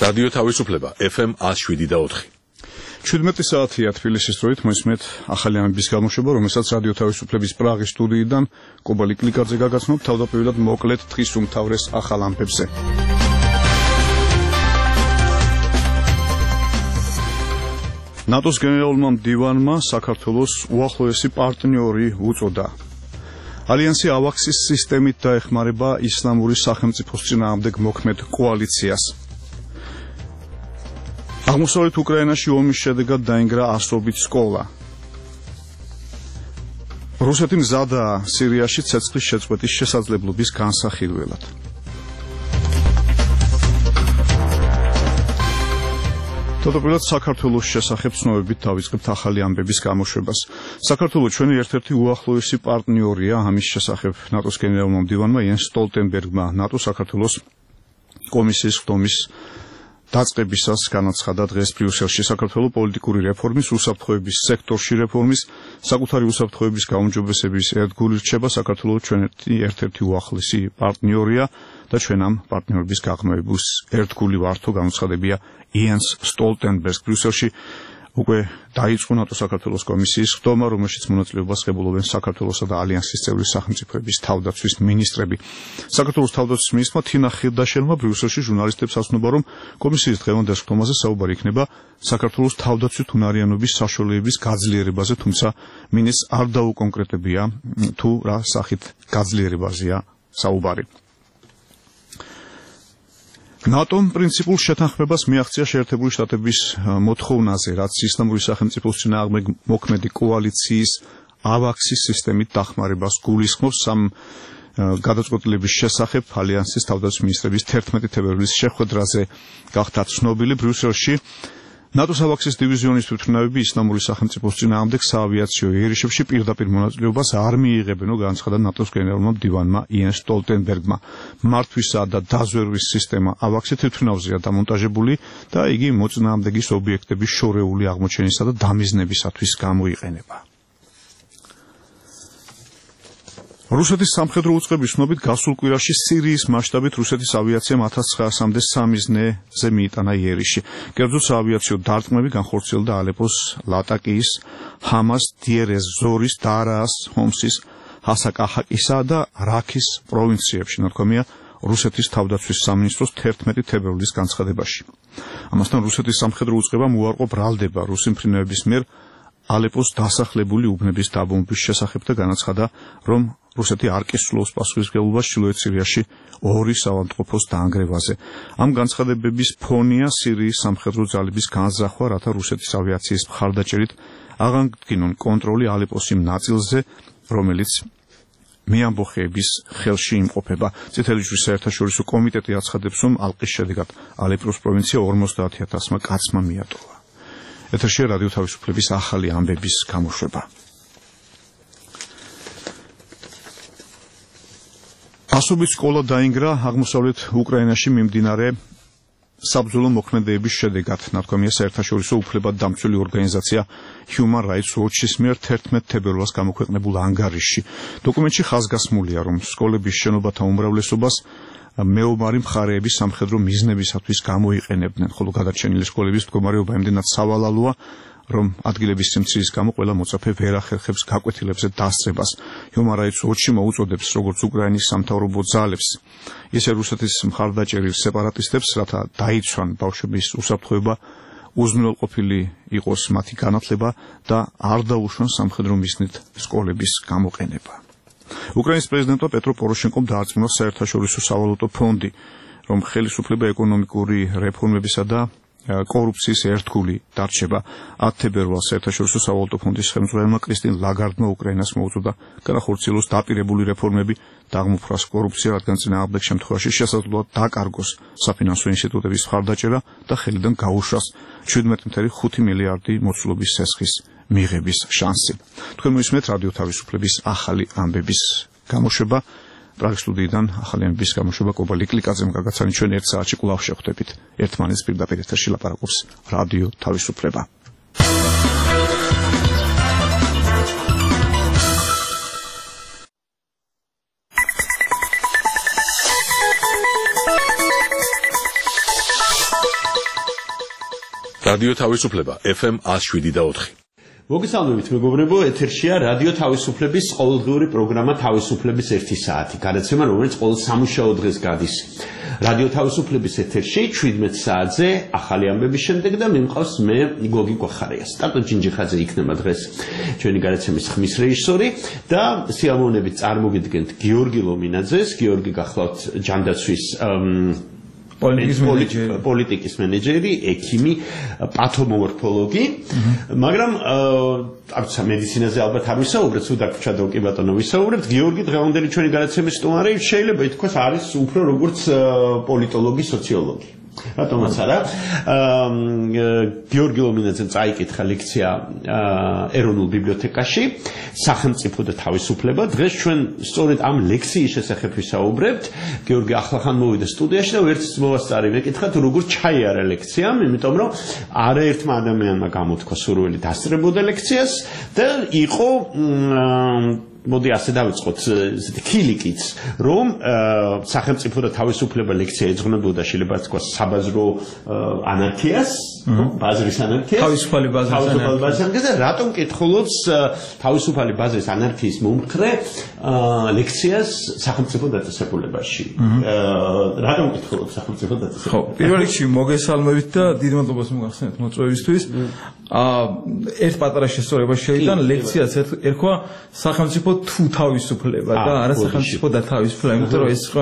რადიო თავისუფლება FM 107.4. 17 საათია თბილისის დროით მოისმენთ ახალი ამბების გამოშვება, რომელსაც რადიო თავისუფლების პრაღის სტუდიიდან კობალი კლიკაძე გაგაცნობთ თავდაპირველად მოკლედ დღის უმთავრეს ახალ ამბებზე. ნატოს გენერალურმა მდივანმა საქართველოს უახლოესი პარტნიორი უწოდა. ალიანსი ავაქსის სისტემით დაეხმარება ისლამური სახელმწიფოს წინააღმდეგ მოქმედ კოალიციას. აღმოსავლეთ უკრაინაში ომის შედეგად დაინგრა ასობით სკოლა. რუსეთი მზადაა სირიაში ცეცხლის შეწყვეტის შესაძლებლობის განსახილველად. თავდაპირველად საქართველოს შესახებ ცნობებით დავიწყებთ ახალი ამბების გამოშვებას. საქართველოს ჩვენი ერთ-ერთი უახლოესი პარტნიორია, ამის შესახებ ნატოს გენერალურმა მდივანმა იენს სტოლტენბერგმა ნატოს საქართველოს კომისიის ხდომის დაწყებისას განაცხადა დღეს ბრიუსელში საქართველოს პოლიტიკური რეფორმის, უსაფრთხოების სექტორში რეფორმის, საკუთარი უსაფრთხოების გაუმჯობესების ერთგული რჩება საქართველოს ჩვენი ერთ-ერთი უახლესი პარტნიორია და ჩვენ ამ პარტნიორობის გაღრმავების ერთგული ვართო განაცხადებია იენს სტოლტენბერგს ბრიუსელში უკვე დაიწყო ნატო საქართველოს კომისიის ხდომა, რომელშიც მონაწილეობას ღებულობენ საქართველოსა და ალიანსის წევრი სახელმწიფოების თავდაცვის მინისტრები. საქართველოს თავდაცვის მინისტრმა თინა ხილდაშელმა ბრიუსელში ჟურნალისტებს ასწნობა, რომ კომისიის დღევანდელ ხდომაზე საუბარი იქნება საქართველოს თავდაცვით უნარიანობის საშუალებების გაძლიერებაზე, თუმცა მინისტრს არ დაუკონკრეტებია თუ რა სახით გაძლიერებაზეა საუბარი. ნატომ პრინციპულ შეთანხმებას მიაღწია შეერთებული შტატების მოთხოვნაზე, რაც ისლამური სახელმწიფოს წინააღმდეგ მოქმედი კოალიციის ავაქსის სისტემით დახმარებას გულისხმობს. ამ გადაწყვეტილების შესახებ ალიანსის თავდაცვის მინისტრების 11 თებერვლის შეხვედრაზე გახდა ცნობილი ბრიუსელში. ნატოს ავაქსის დივიზიონის თვითმფრინავები ისლამური სახელმწიფოს წინააღმდეგ საავიაციო იერიშებში პირდაპირ მონაწილეობას არ მიიღებენ, განაცხადა ნატოს გენერალურმა მდივანმა იენს სტოლტენბერგმა. მართვისა და დაზვერვის სისტემა ავაქსი თვითმფრინავზეა დამონტაჟებული და იგი მოწინააღმდეგის ობიექტების შორეული აღმოჩენისა და დამიზნებისათვის გამოიყენება. რუსეთის სამხედრო უწყების ცნობით გასულ კვირაში სირიის მასშტაბით რუსეთის ავიაციამ 1900-მდე სამიზნეზე მიიტანა იერიში. კერძო საავიაციო დარტყმები განხორციელდა ალეპოს, ლატაკიის, ჰამას, დიერეს ზორის, დარაას, ჰომსის, ჰასაკაჰაკისა და რაქის პროვინციებში, ნათქვამია რუსეთის თავდაცვის სამინისტროს 11 თებერვლის განცხადებაში. ამასთან რუსეთის სამხედრო უწყებამ უარყო ბრალდება რუსი მფრინავების მიერ ალეპოს დასახლებული უბნების დაბომბვის შესახებ და განაცხადა, რომ რუსეთი არ კისრულობს პასუხისმგებლობას ჩრდილოეთ სირიაში ორი საავადმყოფოს დაანგრევაზე. ამ განცხადებების ფონია სირიის სამხედრო ძალების განზრახვა, რათა რუსეთის ავიაციის მხარდაჭერით აღადგინონ კონტროლი ალეპოს იმ ნაწილზე, რომელიც მეამბოხეების ხელში იმყოფება. წითელი ჯვრის საერთაშორისო კომიტეტი აცხადებს, რომ ალყის შედეგად ალეპოს პროვინცია 50,000-მა კაცმა მიატოვა. ეთერშია რადიო თავისუფლების ახალი ამბების გამოშვება. ასობით სკოლა დაინგრა აღმოსავლეთ უკრაინაში მიმდინარე საბრძოლო მოქმედებების შედეგად, ნათქვამია საერთაშორისო უფლებადდამცველი ორგანიზაცია Human Rights Watch-ის მიერ 11 თებერვალს გამოქვეყნებულ ანგარიშში. დოკუმენტში ხაზგასმულია, რომ სკოლების შენობათა უმრავლესობას მეომარი მხარეების სამხედრო მიზნებისათვის გამოიყენებდნენ, ხოლო გადარჩენილი სკოლების მდგომარეობა იმდენად სავალალოა, რომ ადგილების სიმცირის გამო ყველა მოწაფე ვერ ახერხებს გაკვეთილებზე დასწრებას. Human Rights Watch-ი მოუწოდებს როგორც უკრაინის სამთავრობო ძალებს, ისე რუსეთის მხარდაჭერილ სეპარატისტებს, რათა დაიცვან ბავშვების უსაფრთხოება, უზრუნველყოფილი იყოს მათი განათლება და არ დაუშვან სამხედრო მიზნით სკოლების გამოყენება. უკრაინის პრეზიდენტმა პეტრო პოროშენკომ დაარწმუნა საერთაშორისო სავალუტო ფონდი, რომ ხელისუფლება ეკონომიკური რეფორმებისა და კორუფციის ერთგული დარჩება. 10 თებერვალს საერთაშორისო სავალუტო ფონდის ხელმძღვანელმა კრისტინ ლაგარდმა უკრაინას მოუწოდა განახორციელოს დაპირებული რეფორმები და აღმოფხვრას კორუფცია, რადგან წინააღმდეგ შემთხვევაში შესაძლოა დაკარგოს საფინანსო ინსტიტუტების მხარდაჭერა და ხელიდან გაუშვას 17.5 მილიარდი მოცულობის სესხის მიღების შანსი. თქვენ მოისმენთ რადიო თავისუფლების ახალი ამბების გამოშვება. პრაღის სტუდიიდან ახალი ამბების გამოშვება კობალი კლიკაძემ გაგაცანი. ჩვენ 1 საათში კვლავ შევხვდებით. ერთმანეთს პირდაპირ ეთერში ლაპარაკობს რადიო თავისუფლება. რადიო თავისუფლება FM 107.4. მოგესალმებით მეგობრებო, ეთერშია რადიო თავისუფლების ყოველდღიური პროგრამა თავისუფლების 1 საათი. გადაცემა, რომელიც ყოველ სამუშაო დღეს გადის. რადიო თავისუფლების ეთერში 17 საათზე ახალი ამბების შემდეგ და მე მყავს მე გოგი გვახარია. სტატო ჯინჯიხაძე იქნება დღეს ჩვენი გადაცემის ხმის რეჟისორი და სიამოვნებით წარმოგიდგენთ გიორგი ლომინაძეს. გიორგი გახლავთ ჯანდაცვის პოლიტიკის მენეჯერი, ექიმი, პათომორფოლოგი, მაგრამ არცა მედიცინაზე ალბათ არ ვისაუბრეთ, სულ დაგვჭადო კი ბატონო ვისაუბრებთ. გიორგი დღევანდელი ჩვენი გადაცემის სტუმარი შეიძლება ითქვას არის უფრო როგორც პოლიტოლოგი, სოციოლოგი. რატომაც არა. გიორგი ლომინაძემ წაიკითხა ლექცია ეროვნულ ბიბლიოთეკაში სახელმწიფო და თავისუფლება. დღეს ჩვენ სწორედ ამ ლექციის შესახებ ვისაუბრებთ. გიორგი ახლახან მოვიდა სტუდიაში და ვერც მოვასწარი მეკითხა თუ როგორ ჩაიარა ლექციამ, იმიტომ რომ არაერთმა ადამიანმა გამოთქვა სურვილი დასწრებოდა ლექციას და იყო მოდი ასე დავიწყოთ ესეთი ქილიკიც, რომ სახელმწიფო და თავისუფლება ლექცია ეძღვნებოდა შეიძლება თქვა საბაზრო ანარქიას, ბაზრის ანარქიას, თავისუფალი ბაზრის ანარქიას და რატომ კითხულობს თავისუფალი ბაზრის ანარქიის მომხრე ლექციას სახელმწიფო დაწესებულებაში. რატომ კითხულობს სახელმწიფო დაწესებულებაში? ხო, პირველ რიგში მოგესალმებით და დიდ მადლობას მოგახსენებთ მოწვევისთვის. ერთ პატარა შესწორება შევიდან ლექციას ერქვა სახელმწიფო თუ თავისუფლება და არა სახელმწიფო და თავისუფლება, იმიტომ რომ ეს იყო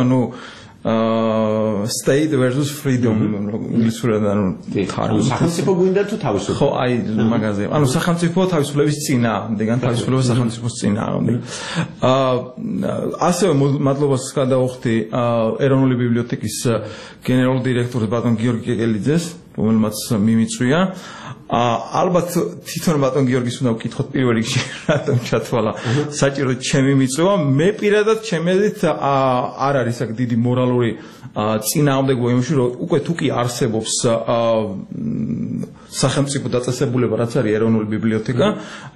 state versus freedom ინგლისურად სახელმწიფო გვინდა თუ თავისუფლება? ხო, აი მაგაზე. სახელმწიფო თავისუფლების წინააღმდეგ, ან თავისუფლება სახელმწიფოს წინააღმდეგ. ასევე მადლობას გადავუხდი ეროვნული ბიბლიოთეკის გენერალურ დირექტორს ბატონ გიორგი კეკელიძეს, რომელმაც მიმიწვია. ალბათ თვითონ ბატონ გიორგის უნდა ვკითხოთ პირველ რიგში რატომ ჩათვალა საჭირო ჩემი მიწვევა. მე პირადად ჩემედით არ არის აქ დიდი მორალური წინააღმდეგობა იმაში, რომ უკვე თუ კი არსებობს სახელმწიფო დაწესებულება, რაც არის ეროვნული ბიბლიოთეკა,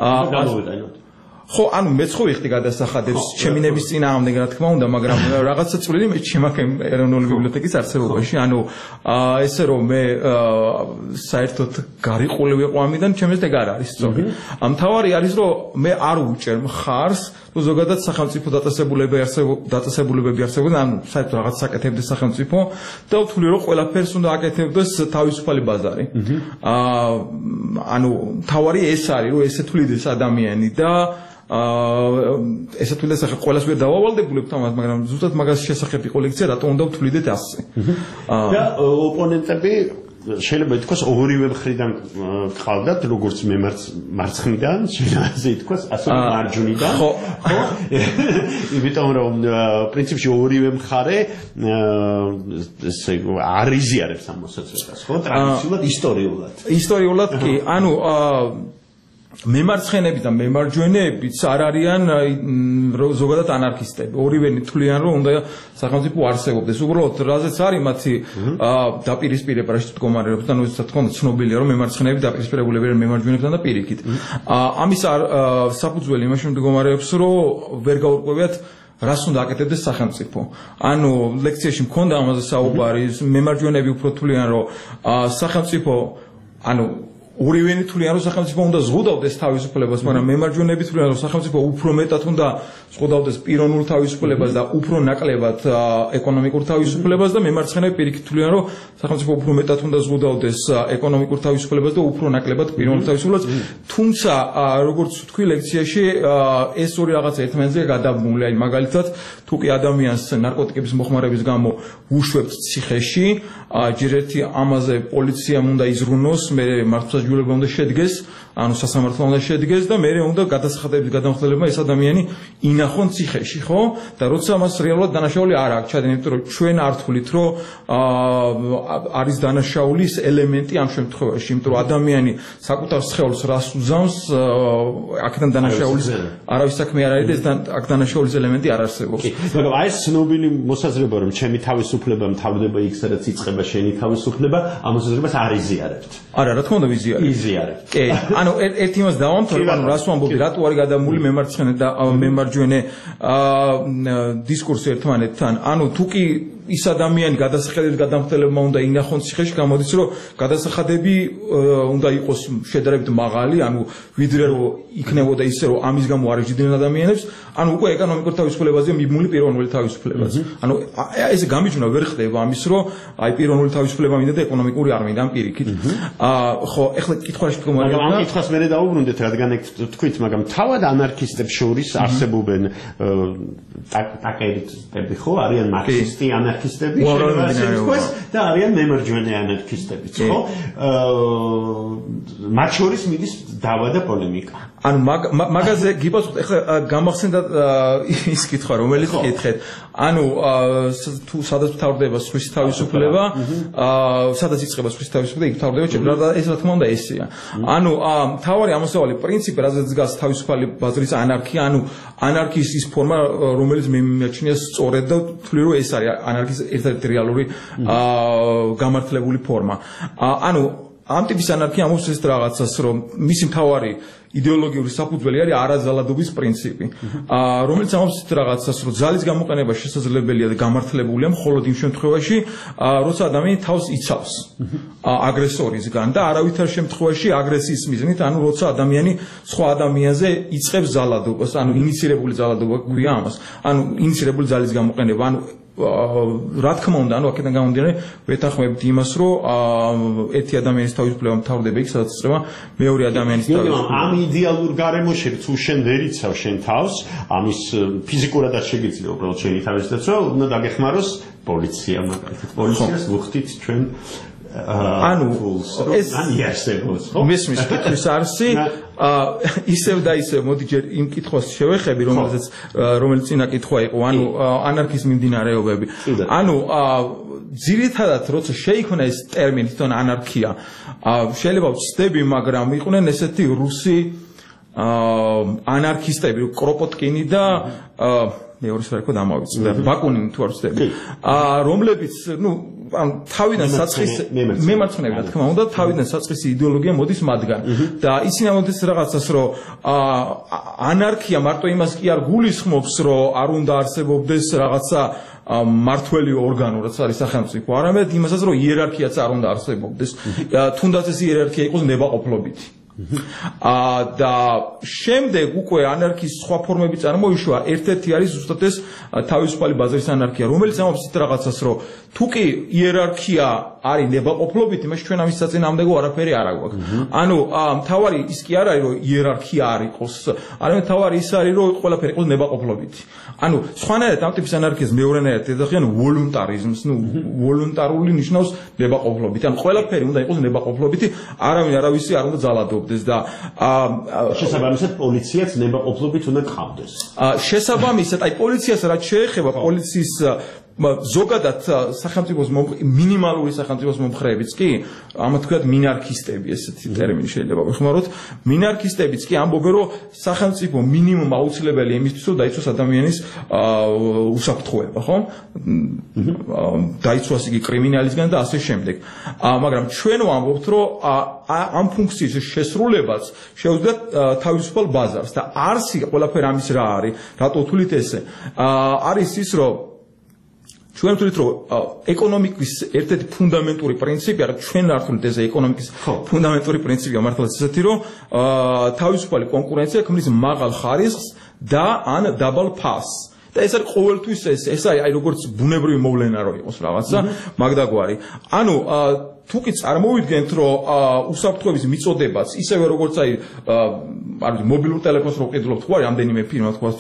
ხო, ანუ მეც ხო ვიხდი გადასახადებს ჩემი ნების წინააღმდეგ, რა თქმა უნდა, მაგრამ რაღაცა წვლილი მე ჩემაქ ეროვნული ბიბლიოთეკის არსებობაში. ანუ ესე რომ მე საერთოდ გარიყული ვიყო ამიდან, ჩემს ეგ არ არის სწორი. მთავარი არის, რომ მე არ უჭერ მხარს, რომ ზოგადად სახელმწიფო დაწესებულებები არსებობენ, ანუ საერთოდ რაღაც საკეთებდეს სახელმწიფო და ვთვლი, რომ ყველაფერს უნდა აკეთებდეს თავისუფალი ბაზარი. ანუ მთავარი ეს არის, რომ ესე თვლიდეს ადამიანი და ესე თვლიდეს, ახლა ყველას ვერ დავავალდებულებთ ამას, მაგრამ ზუსტად მაგას შესახებ იყო ლექცია, რატომ უნდა ვთვლიდეთ ასე. და ოპონენტები შეიძლება ითქვას ორივე მხრიდან გყავდათ, როგორც მე მარცხნიდან, შეიძლება ასე ითქვას, ასევე მარჯვნიდან. ხო. იმიტომ რომ პრინციპში ორივე მხარე ესე არ იზიარებს ამ მოსაწყვეტას, ხო? ტრადიციულად, ისტორიულად კი. ანუ მემარცხენები და მემარჯვენეებიც არ არიან ზოგადად ანარქისტები. ორივენი თვლიან, რომ უნდა სახელმწიფო არსებობდეს. უბრალოდ რაზეც არის მათი დაპირისპირება, რაშიც მდგომარეობს და თქო უნდა ცნობილია, რომ მემარცხენეები დაპირისპირებულები არიან მემარჯვენებთან და პირიქით. ამის საფუძველი იმაში მდგომარეობს, რომ ვერ გაურკვევიათ რას უნდა აკეთებდეს სახელმწიფო. ანუ ლექციაში მქონდა ამაზე საუბარი, მემარჯვენეები უფრო თვლიან, რომ სახელმწიფო, ანუ ორივენი თვლიან, რომ სახელმწიფო უნდა ზღუდავდეს თავისუფლებას, მაგრამ მემარჯვენეები თვლიან, რომ სახელმწიფო უფრო მეტად უნდა ზღუდავდეს პიროვნულ თავისუფლებას და უფრო ნაკლებად ეკონომიკურ თავისუფლებას და მემარცხენეები პირიქით თვლიან, რომ სახელმწიფო უფრო მეტად უნდა ზღუდავდეს ეკონომიკურ თავისუფლებას და უფრო ნაკლებად პიროვნულ თავისუფლებას. თუმცა, როგორც ვთქვი ლექციაში, ეს ორი რაღაც ერთმანეთზე გადაბმული. აი მაგალითად, თუ კი ადამიანს ნარკოტიკების მოხმარების გამო უშვებთ ციხეში, ჯერ ერთი ამაზე პოლიციამ უნდა იზრუნოს, მე მართლმსაჯულება უნდა შედგეს, ანუ სასამართლო უნდა შედგეს და მე უნდა გადასახადების გადამხდელება ეს ადამიანი ინახონ ციხეში, ხო? და როცა მას რეალურად დანაშაული არ აქვს ჩადენი, იმიტომ რომ ჩვენ არ თვლით, რომ არის დანაშაულის ელემენტი ამ შემთხვევაში, იმიტომ რომ ადამიანი საკუთარ სხეულს რას უზამს, აქედან დანაშაულის არავის საქმე არ არის და ეს აქ დანაშაულის ელემენტი არ არსებობს. მაგრამ აი ეს ცნობილი მოსაზრება, რომ ჩემი თავისუფლება მთავრდება იქ, სადაც იწყება შენი თავისუფლება, ამ მოსაზრებას არ იზიარებთ. არა, რა თქმა უნდა ვიზიარებთ. კი, ანუ ერთ იმას დავამთავრებ, ანუ რას ვამბობდი, რატო არის გადამული მემარცხენე და მემარჯვენე დისკურსი ერთმანეთთან. ანუ თუ კი ის ადამიანი გადასახადებით გადამხდელებმა უნდა ინახონ ციხეში, გამოდის რომ გადასახადები უნდა იყოს შედარებით მაღალი, ანუ ვიდრე რომ იქნებოდა ისე რომ ამის გამო არ ეჯიდნენ ადამიანებს, ანუ უკვე ეკონომიკურ თავისუფლებაზე მიბმული პიროვნული თავისუფლებაზე. ანუ ეს გამიჯვნა ვერ ხდება ამის რომ აი პიროვნული თავისუფლება მინდა და ეკონომიკური არ მინდა პირიქით. ხო, ეხლა კითხვაში თქო მაგრამ ამ კითხვას მე დავუბრუნდეთ, რადგან ეგ თქვით, მაგრამ თავად ანარქისტებს შორის არსებობენ ტაკერისტები ხო, არიან მარქსისტი ანარქისტები, და არიან მემარჯვენე ანარქისტებიც, ხო? მათ შორის მიდის დავა და პოლემიკა. ანუ მაგაზე გიპასუხეთ, ეხლა გამახსენდა ის კითხვა, რომელიც კითხეთ. ანუ თუ სადაც მთავრდება სხვის თავისუფლება, სადაც იწყება სხვის თავისუფლება, იქ მთავრდება, ეს რა თქმა უნდა ესეა. ანუ მთავარი ამოსავალი პრინციპი, რაზეც დგას თავისუფალი ბაზრის ანარქია, ანუ ანარქიის ის ფორმა, რომელიც მე მიმაჩნია სწორედ და თვლი რომ ეს არის ანარქიის ერთ-ერთი რეალური გამართლებული ფორმა. ანუ ამ ტიპის ანარქია ამობს ეს რაღაცას, რომ მისი მთავარი იდეოლოგიური საფუძველი არის არაზალადობის პრინციპი, რომელიც ამობს რაღაცას, რომ ძალის გამოყენება შესაძლებელია და გამართლებულია მხოლოდ იმ შემთხვევაში, როცა ადამიანი თავს იცავს აგრესორისგან და არავითარ შემთხვევაში აგრესიის მიზნით, ანუ როცა ადამიანი სხვა ადამიანზე იწყებს ზალადობას, ანუ ინიცირებული ზალადობა გვია ამას, ანუ ინიცირებული ძალის გამოყენება, ანუ რა თქმა უნდა, ანუ აქედან გამომდინარე, ვეთანხმებით იმას, რომ ერთი ადამიანის თავისუფლება მთავრდება იქ, სადაც იწყება მეორე ადამიანის თავისუფლება. ამ იდეალურ გარემოში თუ შენ ვერ იცავ შენ თავს, ამის ფიზიკურადაც შეგიძლია უბრალოდ შენი თავისუფლებას, რომ უნდა დაგეხმაროს პოლიცია, მაგალითად, პოლიციას ვუხდით ჩვენ ანუ ეს იარსებობს, ხო? მისმის კითხვის არსი ისევ და ისევ მოდი ჯერ იმ კითხვას შევეხები, რომელიც წინა კითხვა იყო, ანუ ანარქიის მიმდინარეობები. ანუ ძირითადად როცა შეიქმნა ეს ტერმინი თვითონ ანარქია, შეიძლება ვცდები, მაგრამ იყვნენ ესეთი რუსი ანარქისტები, კროპოტკინი და მეორე სვერკო დამავიწყდა, ბაკუნინი თუ არ ვცდები, რომლებიც, თავიდან საწყის მემარცხენეები, რა თქმა უნდა, თავიდან საწყისი იდეოლოგია მოდის მათგან და ისინი ამოდის რაღაცას, რომ ანარქია მარტო იმას კი არ გულისხმობს, რომ არ უნდა არსებობდეს რაღაცა მართველი ორგანო, რაც არის სახელმწიფო, არამედ იმასაც, რომ იერარქიაც არ უნდა არსებობდეს, თუნდაც ეს იერარქია იყოს ნებაყოფლობითი. და შემდეგ უკვე ანარქიის სხვა ფორმები წარმოიშვა, ერთ-ერთი არის ზუსტად ეს თავისუფალი ბაზრის ანარქია, რომელიც ამობს ის რაღაცას, რომ თუ კი იერარქია არის ნებაყოფლობითი, მაშინ ჩვენ ამის საწინააღმდეგო არაფერი არ აქვს. ანუ მთავარი ის კი არ არის, რომ იერარქია არ იყოს, არამედ მთავარი ის არის, რომ ყველაფერი იყოს ნებაყოფლობითი. ანუ სხვანაირად ამ ტიპის ანარქიას მეორენაირად ეძახიან ვოლუნტარიზმს, ვოლუნტარული ნიშნავს ნებაყოფლობითი. ანუ ყველაფერი უნდა იყოს ნებაყოფლობითი, არავინ არავისი არ უნდა ძალადობდეს და შესაბამისად პოლიციაც ნებაყოფლობით უნდა გყავდეს. შესაბამისად, აი პოლიციას რაც შეეხება, პოლიციის ზოგადად სახელმწიფოს მინიმალური სახელმწიფოს მომხრეებიც კი, ამათ ვთქვათ მინარქისტები, ესეთი ტერმინი შეიძლება ვიხმაროთ, მინარქისტებიც კი ამბობენ, რომ სახელმწიფო მინიმუმ აუცილებელია იმისთვის, რომ დაიცვას ადამიანის უსაფრთხოება, ხო? დაიცვას იგი კრიმინალისგან და ასე შემდეგ. მაგრამ ჩვენ ვამბობთ, რომ ამ ფუნქციის შესრულებაც შეუძლიათ თავისუფალ ბაზარს და არსი ყველაფერი ამის რა არის, რატო ვთვლით ესე? არის ის, რომ ჩვენ ვთვლით, რომ ეკონომიკის ერთ-ერთი ფუნდამენტური პრინციპი, არა ჩვენ არ ვთვლით ეს ეკონომიკის ფუნდამენტური პრინციპია მართლაც ისეთი, რომ თავისუფალი კონკურენცია ქმნის მაღალ ხარისხს და ან დაბალ ფასს. და ეს არის ყოველთვის ეს არის როგორც ბუნებრივი მოვლენა რო იყოს რაღაცა მაგდაგვარი. ანუ თუ კი წარმოვიდგენთ, რომ უსაფრთხოების მიწოდებაც ისევე როგორც აი მობილურ ტელეფონს რო ვყიდულობთ, ხო არის ამდენიმე ფირმა თქვა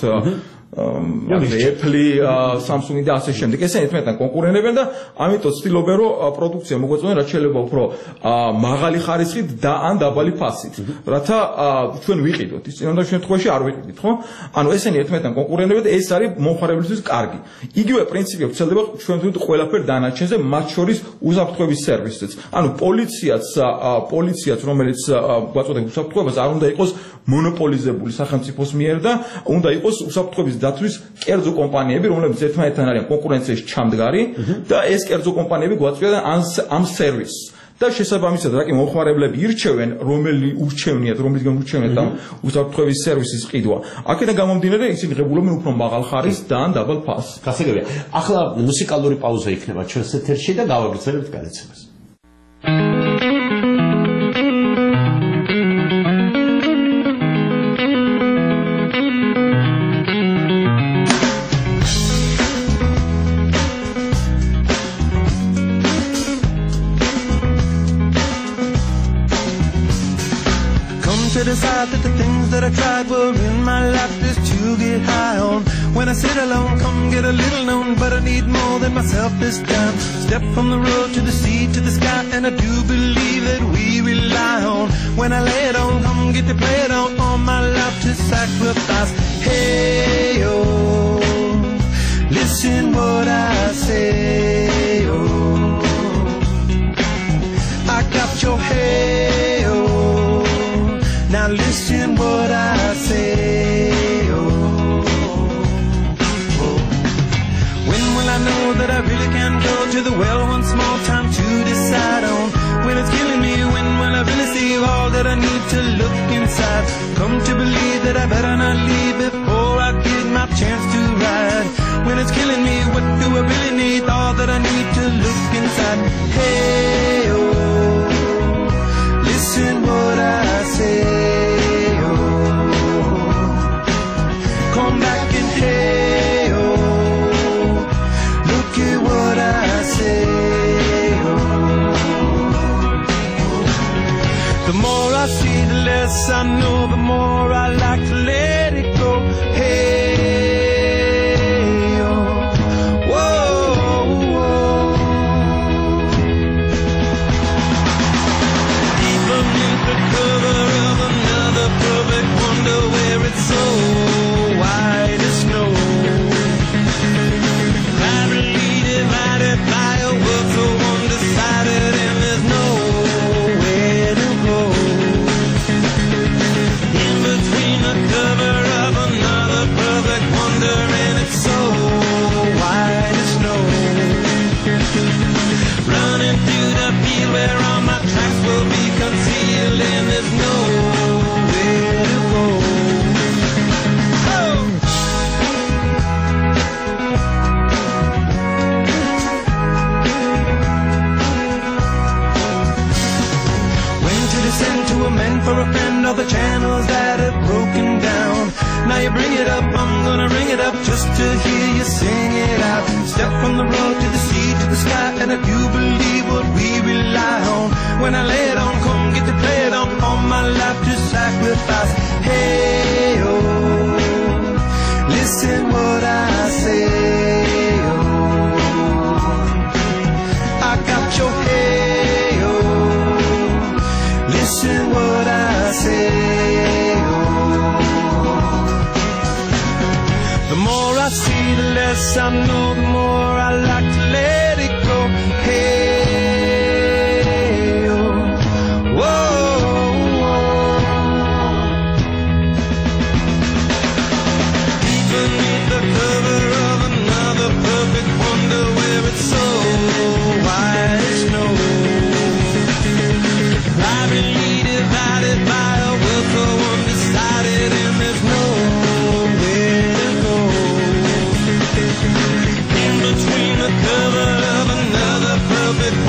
Apple, Samsung და ასე შემდეგ. ესენი ერთმანეთთან კონკურირებენ და ამიტომ ცდილობენ, რომ პროდუქცია მოგვეწონონ, რაც შეიძლება უფრო მაღალი ხარისხით და ან დაბალი ფასით. რათა ჩვენ ვიყიდოთ. ის წინანდელ შემთხვევაში არ ვიყიდით, ხო? ანუ ესენი ერთმანეთთან კონკურირებენ და ეს არის მომხმარებლისთვის კარგი. იგივე პრინციპი ვრცელდება ჩვენ თვითონ ყველაფერ დანარჩენზე, მათ შორის უსაფრთხოების სერვისზეც. ანუ პოლიციაც, რომელიც გვაწოდებს უსაფრთხოებას, არ უნდა იყოს მონოპოლიზებული სახელმწიფოს მიერ და უნდა იყოს უსაფრთხოების დაცვის კერძო კომპანიები, რომლებიც ერთმანეთთან არიან კონკურენციაში ჩამდგარი და ეს კერძო კომპანიები გვაწვდიან ამ სერვისს. და შესაბამისად რაკი მომხმარებლები ირჩევენ რომელი ურჩევნიათ რომლისგან ურჩევნიათ და უსაფრთხოების სერვისის ყიდვა აქედან გამომდინარე ისინი ღებულობენ უფრო მაღალ ხარისხს და ან დაბალ ფასს გასაგებია ახლა მუსიკალური პაუზა იქნება ჩვენს ეთერში და გავაგრძელებთ გადაცემას Decide that the things that I tried were in my life just to get high on. When I sit alone, come get a little known, but I need more than myself this time. Step from the road to the sea to the sky, and I do believe that we rely on. When I lay it on, come get to play it on. All my life to sacrifice. Hey oh, listen what I say. Oh, I got your hey oh. Now listen what I say. Oh, oh. When will I know that I really can go to the well once more? Time to decide on when it's killing me. When will I really see all that I need to look inside? Come to believe that I better not leave before I get my chance to ride. When it's killing me, what do I really need? All that I need to look inside. Hey oh, listen what I say. Come back and hey oh, look at what I say. Oh, the more I see, the less I know. The more I like to let it go. Hey oh, whoa, whoa. Deep beneath the cover of another perfect wonder, where it's so white as snow, privately divided by a world so undecided, and there's nowhere to go. In between the cover of another perfect wonder, and it's so white as snow, running through the field where all my tracks will be concealed, and there's nowhere to go. For a friend of the channels that have broken down. Now you bring it up, I'm gonna ring it up just to hear you sing it out. Step from the road to the sea to the sky, and I do believe what we rely on. When I lay it on, come get to play it on. All my life to sacrifice. Hey oh, listen what I say. Oh, I got your hey oh, listen what I say. Oh, the more I see, the less I know. The more I like to let it go. Hey oh, whoa, whoa. Deep beneath the cover of another perfect wonder, where it's so white as snow, privately divided by a world so undecided, and there's nowhere to go. In between the cover of another perfect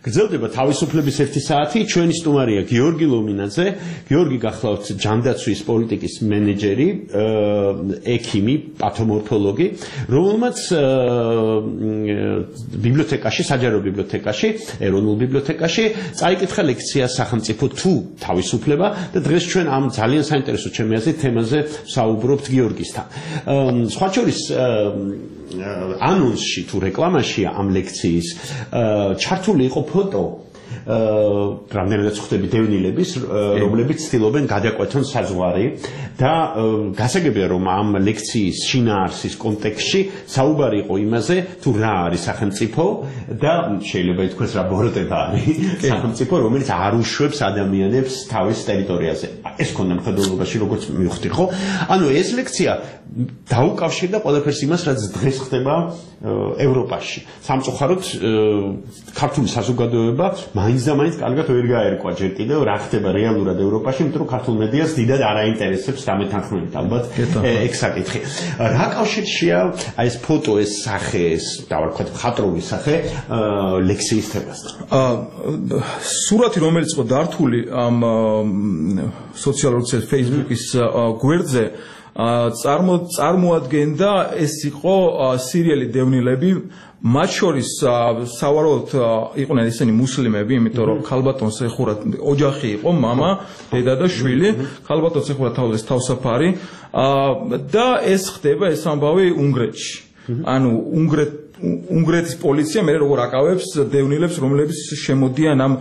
გრძელდება თავისუფლების 1 საათი. ჩვენი სტუმარია გიორგი ლომინაძე. გიორგი გახლავთ ჯანდაცვის პოლიტიკის მენეჯერი, ექიმი, პათომორფოლოგი, რომელმაც ბიბლიოთეკაში, საჯარო ბიბლიოთეკაში, ეროვნულ ბიბლიოთეკაში წაიკითხა ლექცია სახელმწიფო თუ თავისუფლება და დღეს ჩვენ ამ ძალიან საინტერესო ჩემი აზრით თემაზე საუბრობთ გიორგისთან. სხვა შორის ანონსში თუ რეკლამაში ამ ლექციის ჩართული იყო ფოტო რამდენადაც ხვდები დევნილების, რომლებიც ცდილობენ გადაკვეთონ საზღვარი და გასაგებია რომ ამ ლექციის შინაარსის კონტექსტში საუბარი იყო იმაზე თუ რა არის სახელმწიფო და შეიძლება ითქვას რა ბოროტება არის სახელმწიფო, რომელიც არ უშვებს ადამიანებს თავის ტერიტორიაზე. ეს ქონდა მხედველობაში როგორც მივხვდი, ხო? ანუ ეს ლექცია დაუკავშირდა ყველაფერს იმას, რაც დღეს ხდება ევროპაში. სამწუხაროდ ქართული საზოგადოება მაინც და მაინც კარგად ვერ გაერკვა ჯერ კიდევ რა ხდება რეალურად ევროპაში, იმიტომ რომ ქართულ მედიას დიდად არ აინტერესებს დამეთანხმებით ალბათ ეგ საკითხი. რა კავშირშია აი ეს ფოტო, ეს სახე, ეს დავარქვათ მხატვრული სახე ლექსიის თემასთან? სურათი რომელიც იყო დართული ამ სოციალურ ქსელში Facebook-ის გვერდზე წარმოადგენდა ეს იყო სირიელი დევნილები, მათ შორის სავარაუდოდ იყვნენ ისინი მუსლიმები, იმიტომ რომ ქალბატონს ეხურათ ოჯახი იყო, მამა, დედა და შვილი, ქალბატონს ეხურათ თავსაფარი და ეს ხდება ეს ამბავი უნგრეთში. ანუ უნგრეთის პოლიცია მე როგორ აკავებს დევნილებს, რომლებიც შემოდიან ამ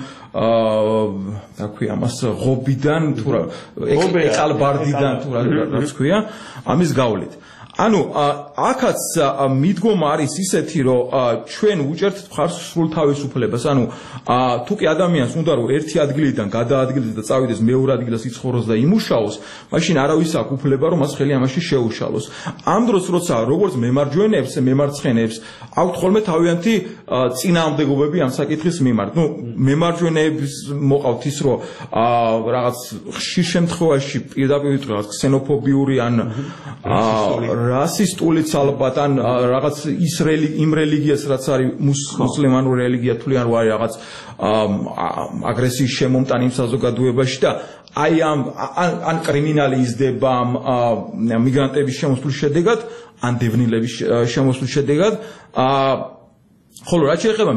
ამას ღობიდან თუ რა ეკალბარდიდან თუ რაც ქვია, ამის გავლით. ანუ აქაც მიდგომა არის ისეთი, რომ ჩვენ უჭერთ მხარს სრულ თავისუფლებას. ანუ თუ კი ადამიანს უნდა რომ ერთი ადგილიდან გადაადგილდეს და წავიდეს მეორე ადგილას იცხოვროს და იმუშაოს, მაშინ არავის აქვს უფლება რომ მას ხელი ამაში შეუშალოს. ამ დროს როცა როგორც მემარჯვენეებს, მემარცხენეებს აქვთ ხოლმე თავიანთი წინააღმდეგობები ამ საკითხის მიმართ. ნუ მემარჯვენეებს მოყავთ ის, რომ რაღაც ხშირ შემთხვევაში პირდაპირ რაღაც ქსენოფობიური ან რასისტულიც ალბათ ან რაღაც იმ რელიგიას რაც არის მუსლიმანური რელიგია თვლიან რომ არის რაღაც აგრესიის შემომტანი იმ საზოგადოებაში და აი ან კრიმინალი იზრდება ამ მიგრანტების შემოსვლის შედეგად ან დევნილების შემოსვლის შედეგად ხოლო რაც შეეხება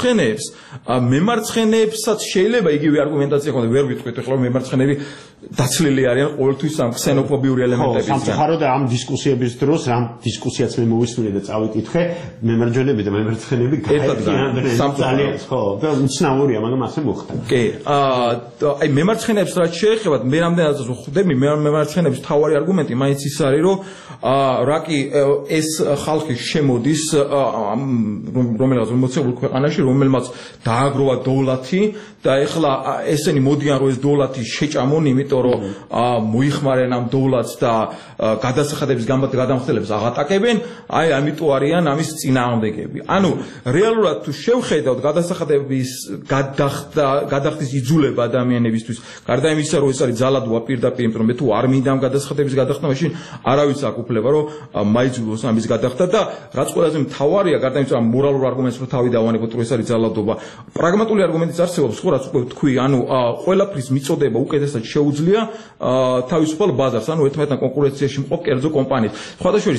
მემარცხენეებსაც შეიძლება იგივე არგუმენტაცია ქონდეს, ვერ ვიტყვით ახლა რომ მემარცხენეები დაცლილი არიან ყოველთვის ამ ქსენოფობიური ელემენტებისგან. სამწუხაროდ ამ დისკუსიების დროს, ამ დისკუსიაც მე მოვისმინე და წავიკითხე, მემარჯვენეები და მემარცხენეები გაერთიანდნენ ძალიან, ხო, და უცნაურია, მაგრამ ასე მოხდა. კი, აი მემარცხენეებს რაც შეეხება, მე რამდენადაც ვხვდები, მემარცხენეების თავარი არგუმენტი მაინც ის არის, რომ რა კი ეს ხალხი შემოდის რომელიღაც მოცემულ ქვეყანაში, რომელმაც დააგროვა დოვლათი და ეხლა ესენი მოდიან რომ ეს დოვლათი შეჭამონ, იმიტომ რომ მოიხმარენ ამ დოვლათს და გადასახადების გადამხდელებს აღატაკებენ, აი ამიტომ არიან ამის წინააღმდეგები. ანუ რეალურად თუ შევხედავთ გადასახადების გადახდის იძულება ადამიანებისთვის, გარდა იმისა რომ ეს არის ძალადობა პირდაპირ, იმიტომ რომ მე თუ არ მინდა ამ გადასახადების გადახდა, მაშინ არავის აქვს უფლება რომ მაიძულოს ამის გადახდა და რაც ყველაზე მთავარია, გარდა იმისა რომ მორალურ არგუმენტს რო თავი დავანებოთ, რომ ეს არის ძალადობა, პრაგმატული არგუმენტიც არსებობს, ხო რაც უკვე თქვი, ანუ ყველაფრის მიწოდება უკეთესად შეუძლია თავისუფალ ბაზარს, ანუ ერთმანეთთან კონკურენციაში მყოფ კერძო კომპანიებს. სხვადასხვა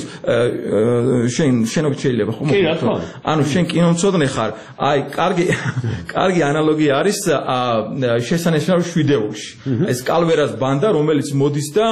შენობით შეიძლება ხო? კი, რა თქმა უნდა. ანუ შენ კინომცოდნე ხარ, აი კარგი ანალოგია არის შესანიშნავ შვიდეულში. ეს კალვერას ბანდა, რომელიც მოდის და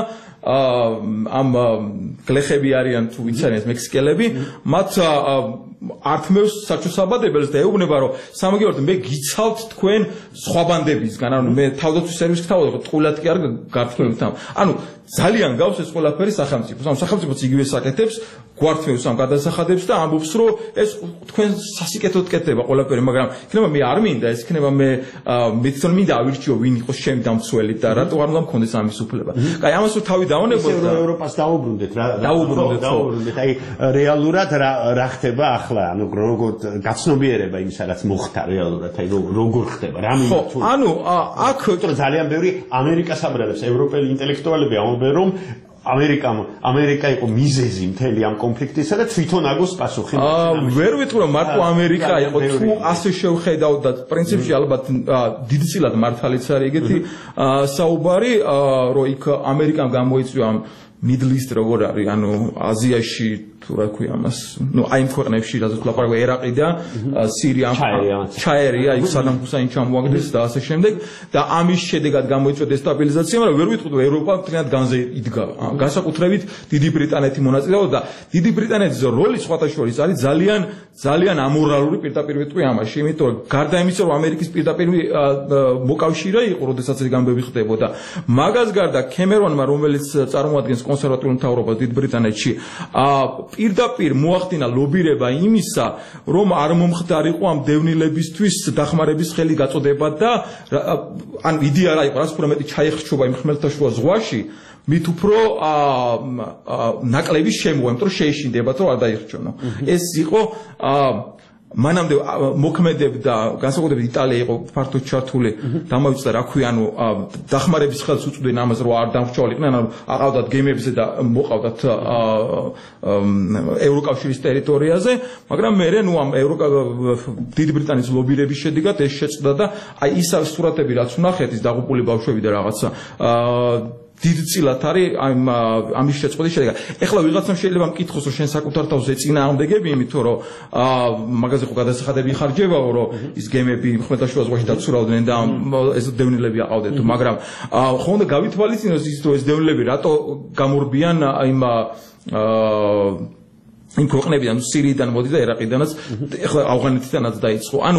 ამ გლეხები არიან თუ ვინც არიან მექსიკელები, მათ ართმევს საჩუქრებადებელს და ეუბნება რომ სამაგიეროდ მე გიცავთ თქვენ სხვა ბანდებისგან, ანუ მე თავდაცვის სერვისს თავად ტყუილად კი არ გართმევთ. ანუ ძალიან გავს ეს ყველაფერი სახელმწიფოს. ანუ სახელმწიფოც იგივე საკეთებს, გვართმევს ამ გადასახადებს და ამბობს რომ ეს თქვენ სასიკეთოდ კეთდება ყველაფერი, მაგრამ იქნება მე არ მინდა, ეს იქნება მე თვითონ მინდა ავირჩიო ვინ იყოს ჩემი დამცველი და რატო არ უნდა მქონდეს ამის უფლება. აი ამას რომ თავი დავანებოთ და ევროპას დაუბრუნდეთ რა. დაუბრუნდეთ. აი რეალურად რა ხდება ახლა, ანუ როგორ გაცნობიერება იმისა რაც მოხდა რეალურად, აი როგორ ხდება, რა მინდა თუ. ანუ აქ ძალიან ბევრი ამერიკას აბრალებს, ევროპელი ინტელექტუალები ამბობენ რომ ამერიკა იყო მიზეზი მთელი ამ კონფლიქტისა და თვითონ აგოს პასუხი. ვერ ვიტყვი რომ მარტო ამერიკა იყო, თუ ასე შევხედავ და პრინციპში ალბათ დიდწილად მართალიც არის ეგეთი საუბარი, რომ იქ ამერიკამ გამოიწვია ამ Middle East როგორ არის, ანუ აზიაში თუ რა ქვია მას, ნუ აი იმ ქვეყნებში რაც ლაპარაკობ ერაყი და სირია, ჩაერია, იქ სადამ ჰუსაინი ჩამოაგდეს და ასე შემდეგ და ამის შედეგად გამოიწვია დესტაბილიზაცია, მაგრამ ვერ ვიტყვი რომ ევროპა მთლიანად განზე იდგა. განსაკუთრებით დიდი ბრიტანეთი მონაწილეობდა და დიდი ბრიტანეთის როლი სხვათა შორის არის ძალიან ამორალური პირდაპირ ვიტყვი ამაში, იმიტომ რომ გარდა იმისა რომ ამერიკის პირდაპირ მოკავშირე იყო, როდესაც ეს გამბები ხდებოდა, მაგას გარდა კემერონმა, რომელიც წარმოადგენს კონსერვატიულ მთავრობას დიდ ბრიტანეთში, პირდაპირ მოახდინა ლობირება იმისა, რომ არ მომხდარიყო ამ დევნილებისთვის დახმარების ხელი გაწოდება და ან იდეა რა იყო, რაც უფრო მეტი ჩაიხრჩობა იმ ხმელთაშუა ზღვაში, მით უფრო ნაკლების შემოვა, იმიტომ რომ შეეშინდებათ, რომ არ დაიხრჩონო. ეს იყო მანამდე მოქმედებდა, განსაკუთრებით იტალია იყო ფართოდ ჩართული, დამოიწდა რა ქვია, ანუ დახმარების ხელს უწვდნენ ამას, რომ არ დამრჩეულიყვნენ, ანუ აყავდათ გემებზე და მოყავდათ ევროკავშირის ტერიტორიაზე, მაგრამ მერე ნუ ამ დიდი ბრიტანეთის ლობირების შედეგად ეს შეწყდა და აი ის სურათები რაც ვნახეთ, ის დაღუპული ბავშვები და რაღაცა დიდწილად არის ამის შეწყვეტის შედეგად. ეხლა ვიღაცამ შეიძლება მკითხოს, რომ შენ საკუთარ თავს ეწინააღმდეგები, იმიტომ რომ მაგაზე ხო გადასახადები ხარჯებაო, რომ ის გემები ხმელთაშუა ზღვაში დაცურავდნენ და ეს დევნილები აყავდეთ, მაგრამ ხო უნდა გავითვალისწინოს ის, რომ ეს დევნილები რატო გამორბიან იმ ქვეყნებიდან, სირიიდან მოდი და ერაყიდანაც, ეხლა ავღანეთიდანაც დაიწყო. ანუ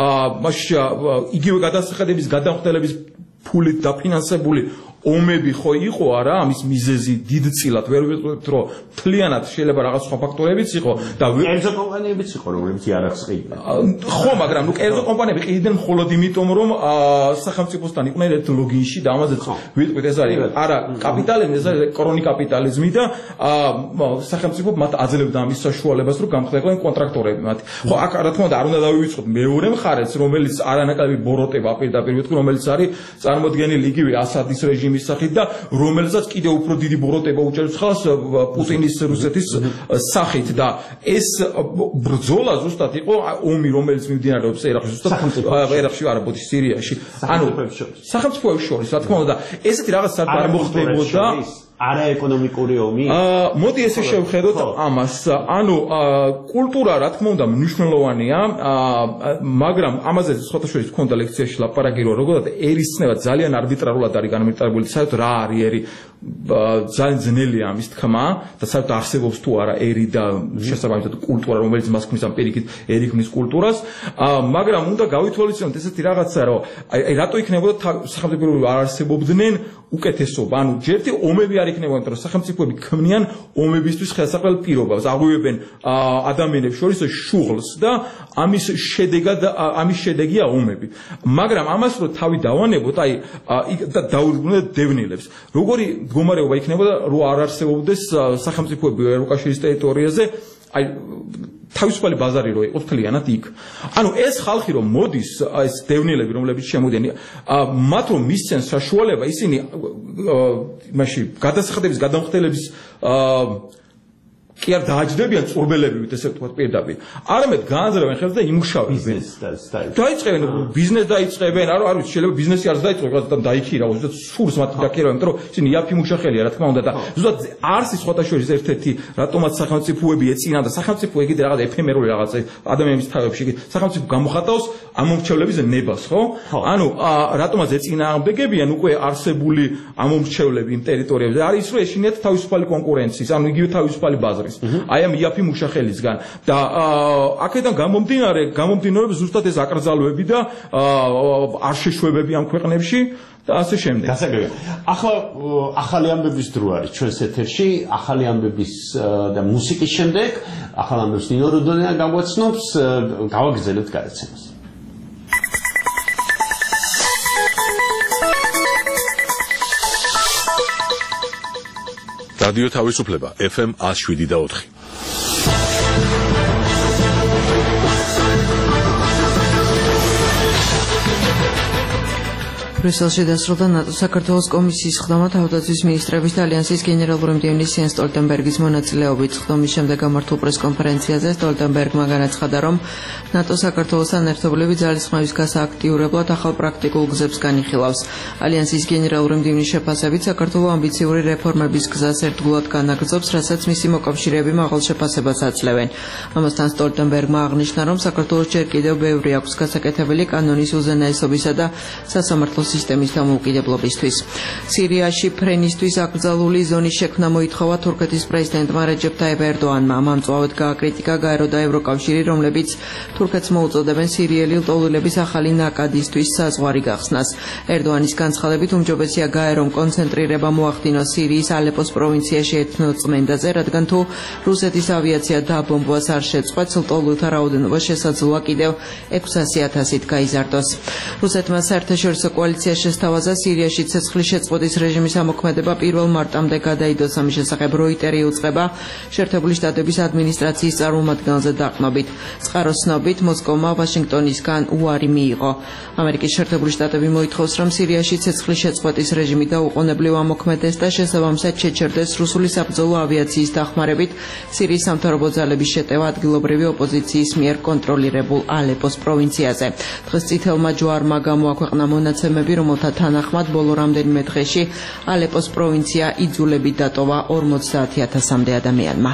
იგივე გადასახადების გადამხდელების ფულით დაფინანსებული ომები ხო იყო არა ამის მიზეზი დიდწილად ვერ ვიტყვით რომ მთლიანად შეიძლება რაღაც სხვა ფაქტორებიც იყო და კერძო კომპანიებიც იყო რომლებიც იარაღს ყიდნენ ხო მაგრამ ნუ კერძო კომპანიები ყიდნენ მხოლოდ იმიტომ რომ სახელმწიფოსთან იყვნენ ერთ ლოგინში და ამაზეც ვიტყვით ეს არის არა კაპიტალიზმი ეს არის კრონი კაპიტალიზმი და სახელმწიფო მათ აძლევდა ამის საშუალებას რომ გამხდარიყო კონტრაქტორები მათ ხო აქ რა თქმა უნდა არ უნდა დავივიწყოთ მეორე მხარეც რომელიც არანაკლები ბოროტება პირდაპირ ვიტყვი რომელიც არის წარმოდგენილი იგივე ასადის რეჟიმის სახით და რომელსაც კიდევ უფრო დიდი ბოროტება უჭერს ხალხს პუტინის რუსეთის სახით და ეს ბრძოლა ზუსტად იყო ომი რომელიც მიმდინარეობს ერაყში ზუსტად ერაყში არა ბოდი სირიაში ანუ სახელმწიფოებს შორის რა თქმა უნდა ესეთი რაღაც საერთოდ არ მოხდებოდა არაეკონომიკური ომი? მოდი ესე შევხედოთ ამას. ანუ კულტურა რა თქმა უნდა მნიშვნელოვანია, მაგრამ ამაზე სხვათა შორის გქონდა ლექციაში ლაპარაკი რომ როგორად ერისცნება ძალიან არბიტრარულად არის განმარტებული, საერთოდ რა არის ერი ძალიან ძნელია ამის თქმა და საერთოდ არსებობს თუ არა ერი და შესაბამისად კულტურა რომელიც მას ქმნის ამ პირიქით ერი ქმნის კულტურას, მაგრამ უნდა გავითვალისწინოთ ესეთი რაღაცა რომ აი რატო იქნებოდა სახელმწიფოები არ არსებობდნენ უკეთესობა, ანუ ჯერთი ომები არ იქნება, იმიტომ რომ სახელმწიფოები ქმნიან ომებისთვის ხელსაყრელ პირობებს, აღვივებენ ადამიანებს შორის შუღლს და ამის შედეგია ომები. მაგრამ ამას რო თავი დავანებოთ, აი და დაუბრუნდეთ დევნილებს. როგორი მდგომარეობა იქნებოდა, რო არ არსებობდეს სახელმწიფოები ევროკავშირის ტერიტორიაზე, აი თავისუფალი ბაზარი რო იყო მთლიანად იქ. ანუ ეს ხალხი რომ მოდის, ეს დევნილები რომლებიც შემოდიან, მათ რომ მისცენ საშუალება, ისინი მაშინ გადასახადების გადამხდელების კი არ დააჯდებიან წურბელებივით ესე ვთქვათ პირდაპირ. არამედ გაანზრევენ ხელს და იმუშავებენ. დაიწყებენ ბიზნეს დაიწყებენ, არ ვიცი შეიძლება ბიზნესი არც დაიწყოს, რაღაცა დაიქირავოს, ზუსტად სურს მათ დაქირავენ, იმიტომ რომ ისინი იაფი მუშახელია რა თქმა უნდა და ზუსტად არსის სხვათა შორის ერთ-ერთი რატომაც სახელმწიფოები ეწინან და სახელმწიფო ეგეთი რაღაც ეფემერული რაღაცა ადამიანების თავებში სახელმწიფო გამოხატავს ამომრჩევლების ნებას, ხო? ანუ რატომაც ეწინააღმდეგებიან უკვე არსებული ამომრჩევლები იმ ტერიტორიებზე არის რომ ეშინიათ თავისუფალი კონკურენციის, ანუ იგივე თავისუფალი ბაზრის აი ამ იაფი მუშახელისგან და აქედან გამომდინარეობს ზუსტად ეს აკრძალვები და არ შეშვებები ამ ქვეყნებში და ასე შემდეგ. გასაგებია. ახლა ახალი ამბების დრო არის ჩვენს ეთერში, ახალი ამბების და მუსიკის შემდეგ ახალ ამბებს ნინო რუდონია გაგვაცნობს, გავაგრძელებთ გადაცემას. რადიო თავისუფლება FM 107.4. ბრიუსელში დასრულდა ნატო საქართველოს კომისიის ხდომა თავდაცვის მინისტრების და ალიანსის გენერალური მდივნის იენს სტოლტენბერგის მონაწილეობით. ხდომის შემდეგ გამართულ პრესკონფერენციაზე სტოლტენბერგმა განაცხადა, რომ ნატო საქართველოსთან ერთობლივი ძალისხმევის გასააქტიურებლად ახალ პრაქტიკულ გზებს განიხილავს. ალიანსის გენერალური მდივნის შეფასებით საქართველოს ამბიციური რეფორმების გზას ერთგულად განაგრძობს, რასაც მისი მოკავშირეები მაღალ შეფასებას აძლევენ. ამასთან სტოლტენბერგმა აღნიშნა, რომ საქართველოს ჯერ კიდევ ბევრი აქვს გასაკეთებელი კანონის უზენაესობისა და სასამართლო სისტემის დამოუკიდებლობისთვის. სირიაში ფრენისთვის აკრძალული ზონის შექმნა მოითხოვა თურქეთის პრეზიდენტმა რეჯეფ ტაიპ ერდოანმა. მან მწვავედ გააკრიტიკა გაერო და ევროკავშირი, რომლებიც თურქეთს მოუწოდებენ სირიელი ლტოლვილების ახალი ნაკადისთვის საზღვარი გახსნას. ერდოანის განცხადებით უმჯობესია გაერომ კონცენტრირება მოახდინოს სირიის ალეპოს პროვინციაში ეთნო წმენდაზე, რადგან თუ რუსეთის ავიაცია დაბომბვას არ შეწყვეტს, ლტოლვილთა რაოდენობა შესაძლოა კიდევ 600,000-ით გაიზარდოს. რუსეთმა საერთაშორისო კოალიცია შესთავაზა სირიაში ცეცხლის შეწყვეტის რეჟიმის ამოქმედება 1 მარტამდე გადაიდოს. ამის შესახებ როიტერი უწყება შეერთებული შტატების ადმინისტრაციის წარმომადგენელზე დაყნობით. წყაროს ცნობით მოსკოვმა ვაშინგტონისგან უარი მიიღო. ამერიკის შეერთებული შტატები მოითხოვს, რომ სირიაში ცეცხლის შეწყვეტის რეჟიმი დაუყოვნებლივ ამოქმედეს და შესაბამისად შეჩერდეს რუსული საბრძოლო ავიაციის დახმარებით სირიის სამთავრობო ძალების შეტევა ადგილობრივი ოპოზიციის მიერ კონტროლირებულ ალეპოს პროვინციაზე. დღეს წითელმა ჯვარმა გამოაქვეყნა მონაცემები, რომელთა თანახმად ბოლო რამდენიმე დღეში ალეპოს პროვინცია იძულებით დატოვა 50,000-მდე ადამიანმა.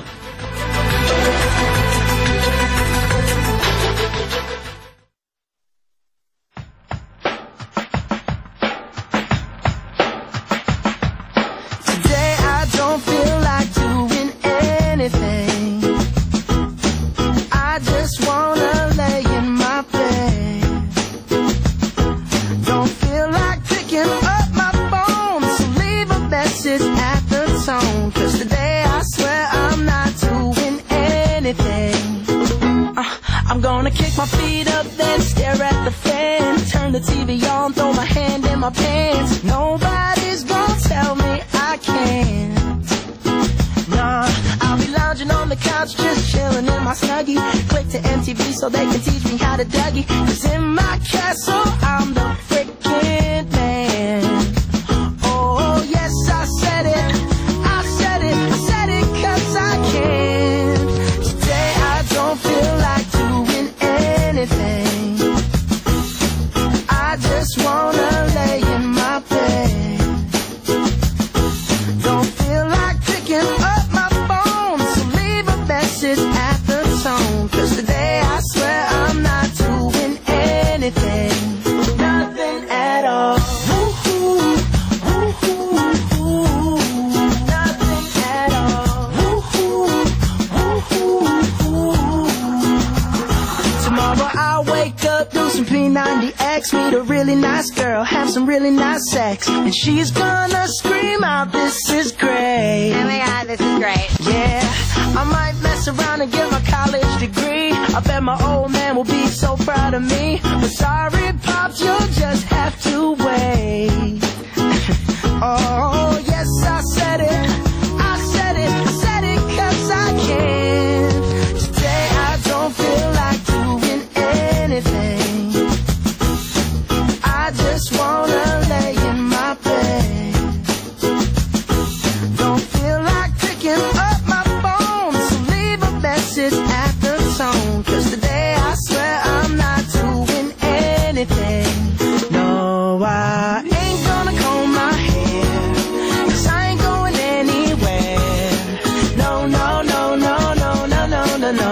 I'm gonna kick my feet up, then stare at the fan. Turn the TV on, throw my hand in my pants. Nobody's gonna tell me I can't. Nah, I'll be lounging on the couch, just chilling in my Snuggie. Click to MTV so they can teach me how to Dougie. 'Cause in my castle, I'm the freaking man. Oh, yes, I said it. I said it. I said it 'cause I can. Today I don't feel like doing anything. I just wanna lay in my bed. Don't feel like picking up my phone, so leave a message at the tone. 'Cause today I swear I'm not doing anything. Nothing at all. Woo-hoo, woo-hoo, woo-hoo. Nothing at all. Woo-hoo, woo-hoo, woo-hoo. Tomorrow I'll wake up, do some P90X, meet a really nice girl, have some really nice sex, and she's gonna scream out, "This is great." Oh my God, this is great. Yeah, I might mess around and get my college degree. I bet my old man will be so proud of me. But sorry, Pops, you'll just have to wait. Oh, yes, I said it. I said it. I said it 'cause I can. Today I don't feel like doing anything. I just wanna lay in my bed. Don't feel like picking up my phone, so leave a message at the tone. 'Cause today I swear I'm not doing anything. No, I ain't gonna comb my hair, 'cause I ain't going anywhere. No, no, no, no, no, no, no, no, no.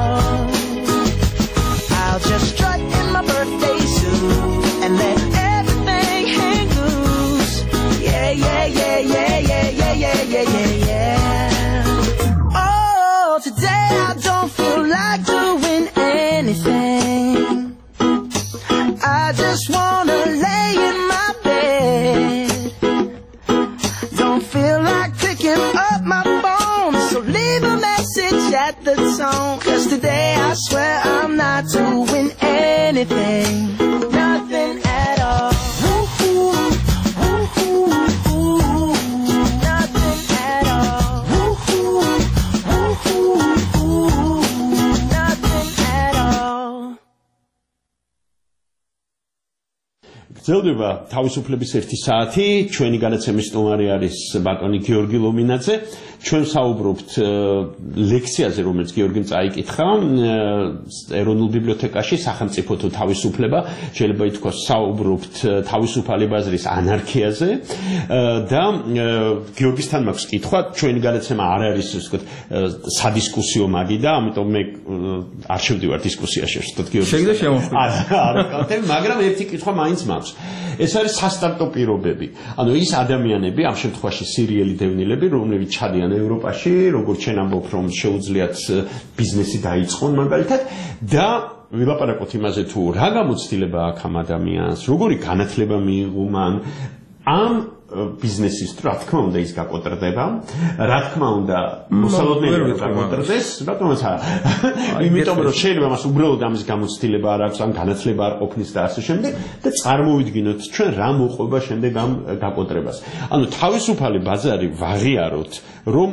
I'll just strut in my birthday suit and let everything hang loose. Yeah, yeah, yeah, yeah, yeah, yeah, yeah, yeah, yeah, yeah. Oh, today I don't feel like doing anything. I just wanna lay in my bed. Don't feel like picking up my phone, so leave a message at the tone. 'Cause today I swear I'm not doing anything. Nothing at all. Woo-hoo, woo-hoo, woo-hoo. Nothing at all. Woo-hoo, woo-hoo, woo-hoo. Nothing at all. გრძელდება თავისუფლების 1 საათი, ჩვენი განაცემის სტუმარი არის ბატონი გიორგი ლომინაძე. ჩვენ საუბრობთ ლექციაზე, რომელიც გიორგიმ წაიკითხა, ეროვნულ ბიბლიოთეკაში სახელმწიფო თუ თავისუფლება, შეიძლება ითქვას საუბრობთ თავისუფალი ბაზრის ანარქიაზე და გიორგისთან მაქვს კითხვა, ჩვენი განაცემა არ არის, ასე ვთქვათ, სადისკუსიო მაგი და ამიტომ მე არ შევდივარ დისკუსიაში, ვთქვათ, გიორგი. შეიძლება შემოვხვიდე. არა, მაგრამ ერთი კითხვა მაინც მაქვს. ეს არის სასტარტო პირობები. ანუ ის ადამიანები, ამ შემთხვევაში სირიელი დევნილები, რომლებიც ჩადიან ევროპაში, როგორც ჩვენ ამბობთ, რომ შეუძლიათ ბიზნესი დაიწყონ მაგალითად და ვილაპარაკოთ იმაზე თუ რა გამოცდილება აქვს ამ ადამიანს, როგორი განათლება მიიღო მან ამ ბიზნესის, რა თქმა უნდა ის გაკოტრდება, რა თქმა უნდა მოსალოდნელად გაკოტრდეს, რატომაც არა. იმიტომ რომ შეიძლება მას უბრალოდ ამის გამოცდილება არ აქვს, ან განათლება არ ყოფნის და ასე შემდეგ და წარმოვიდგინოთ ჩვენ რა მოყვება შემდეგ ამ გაკოტრებას. ანუ თავისუფალი ბაზარი ვაღიაროთ, რომ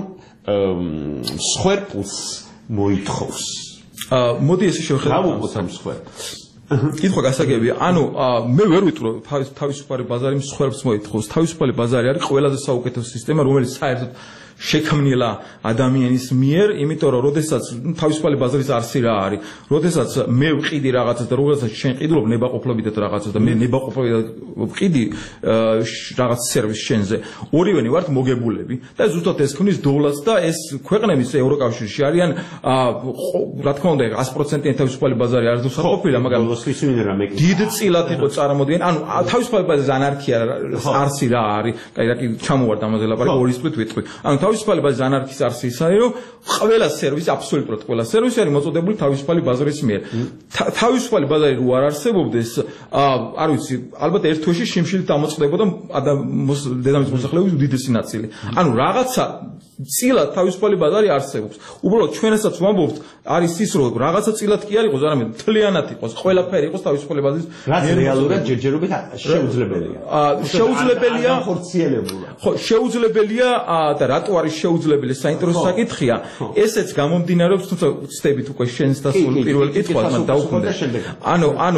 სხერპლს მოითხოვს. მოდი ესე შევხედოთ. რა მოყვება ამ სხერპლს? კითხვა გასაგებია. ანუ მე ვერ ვიტყვი რომ თავისუფალი ბაზარი მსხვერპლს მოითხოვს. თავისუფალი ბაზარი არის ყველაზე საუკეთესო სისტემა, რომელიც საერთოდ შექმნილა ადამიანის მიერ, იმიტომ რომ როდესაც თავისუფალი ბაზრის არსი რა არის, როდესაც მე ვყიდი რაღაცას და როდესაც შენ ყიდულობ ნებაყოფლობითად რაღაცას და მე ნებაყოფლობითად ვყიდი რაღაც სერვისს შენზე, ორივენი ვართ მოგებულები და ზუსტად ეს ქმნის დოვლას და ეს ქვეყნების ევროკავშირში არიან რა თქმა უნდა 100%-იანი თავისუფალი ბაზარი არ დოსაყოფილა, მაგრამ დიდწილად იყო წარმოდგენ, ანუ თავისუფალი ბაზრის ანარქია არსი რა არის, კაი რა კი ჩამოვარდა ამაზე ლაპარაკი, ორი სპლით ვიტყვი. ანუ თავისუფალი ბაზრის ანარქიის არსი ის არის, რომ ყველა სერვისი, აბსოლუტურად ყველა სერვისი არის მოწოდებული თავისუფალი ბაზრის მიერ. თავისუფალი ბაზარი რო არ არსებობდეს, არ ვიცი, ალბათ ერთ თვეში შიმშილით ამოწყდებოდა დედამიწის მოსახლეობის უდიდესი ნაწილი. ანუ რაღაცა წილად თავისუფალი ბაზარი არსებობს. უბრალოდ ჩვენასაც ვამბობთ, არის ის, რომ რაღაცა წილად კი არ იყოს, არამედ მთლიანად იყოს, ყველაფერი იყოს თავისუფალი ბაზრის. რაც რეალურად ჯერჯერობით შეუძლებელია. შეუძლებელია, განხორციელებულა. ხო, შეუძლებელია და რატო არის შეუძლებელი საინტერესო საკითხია. ესეც გამომდინარეობს, თუმცა ვწდებით უკვე შენს დასულ პირველ კითხვას, მაგრამ დაუკვირდა. ანუ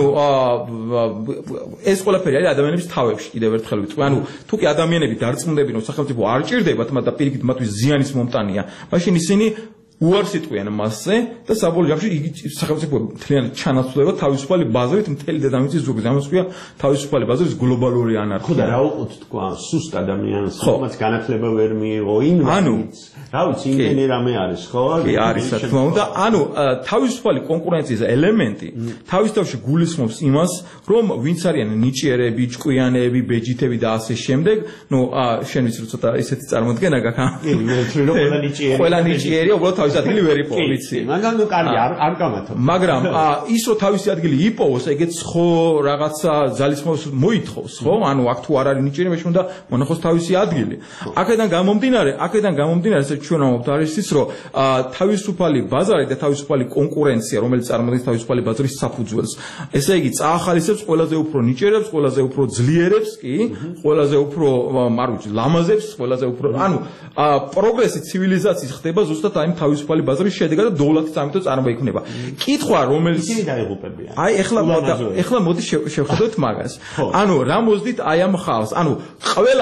ეს ყველაფერი არის ადამიანების თავებში, კიდევ ერთხელ ვიტყვი. ანუ თუ კი ადამიანები დარწმუნდებიან, რომ სახელმწიფო არ ჭირდებათ მათ და პირიქით მათთვის ზიანის მომტანია, მაშინ ისინი უარს იტყვიან მასზე და საბოლოო ჯამში იგი სახელმწიფო მთლიანად ჩანაცვლება თავისუფალი ბაზრით მთელი დედამიწის ზურგზე. ამას ქვია თავისუფალი ბაზრის გლობალური ანარქია. ხო და რა უყოთ თქვა სუსტ ადამიანს, რომელსაც განათლება ვერ მიიღო, ინვალიდს. რა ვიცი, იმენი რამე არის, ხო? კი, არის, რა თქმა უნდა. ანუ თავისუფალი კონკურენციის ელემენტი თავის თავში გულისხმობს იმას, რომ ვინც არიან ნიჭიერები, ჭკვიანები, ბეჯითები და ასე შემდეგ, ნუ შენ ვიცი რომ ცოტა ესეთი წარმოდგენა გაქვს. კი, მე ვთვლი რომ ყველა ნიჭიერია, უბრალოდ თავის ადგილი ვერ იპოვო, ვიცი. მაგრამ ნუ კარგი, არ გამათო. მაგრამ ის რომ თავისი ადგილი იპოვოს, ეგეც ხო რაღაცა ძალისხმევას მოითხოვს, ხო? ანუ აქ თუ არ არის ნიჭიერი, მე უნდა მონახოს თავისი ადგილი. აქედან გამომდინარე, ეს ჩვენ ვამბობთ არის ის, რომ თავისუფალი ბაზარი და თავისუფალი კონკურენცია, რომელიც წარმოადგენს თავისუფალი ბაზრის საფუძველს, ესე იგი წაახალისებს ყველაზე უფრო ნიჭიერებს, ყველაზე უფრო ძლიერებს, კი, ყველაზე უფრო, არ ვიცი, ლამაზებს, ყველაზე უფრო, ანუ პროგრესი ცივილიზაციის ხდება ზუსტად აი თავისუფალი ბაზრის შედეგად და დოვლათიც ამიტომ წარმოიქმნება. კითხვა, რომელიც ისინი დაიღუპებიან. აი ეხლა მოდი შევხედოთ მაგას. ანუ რა მოძდით აი ამ ხალხს? ანუ ყველა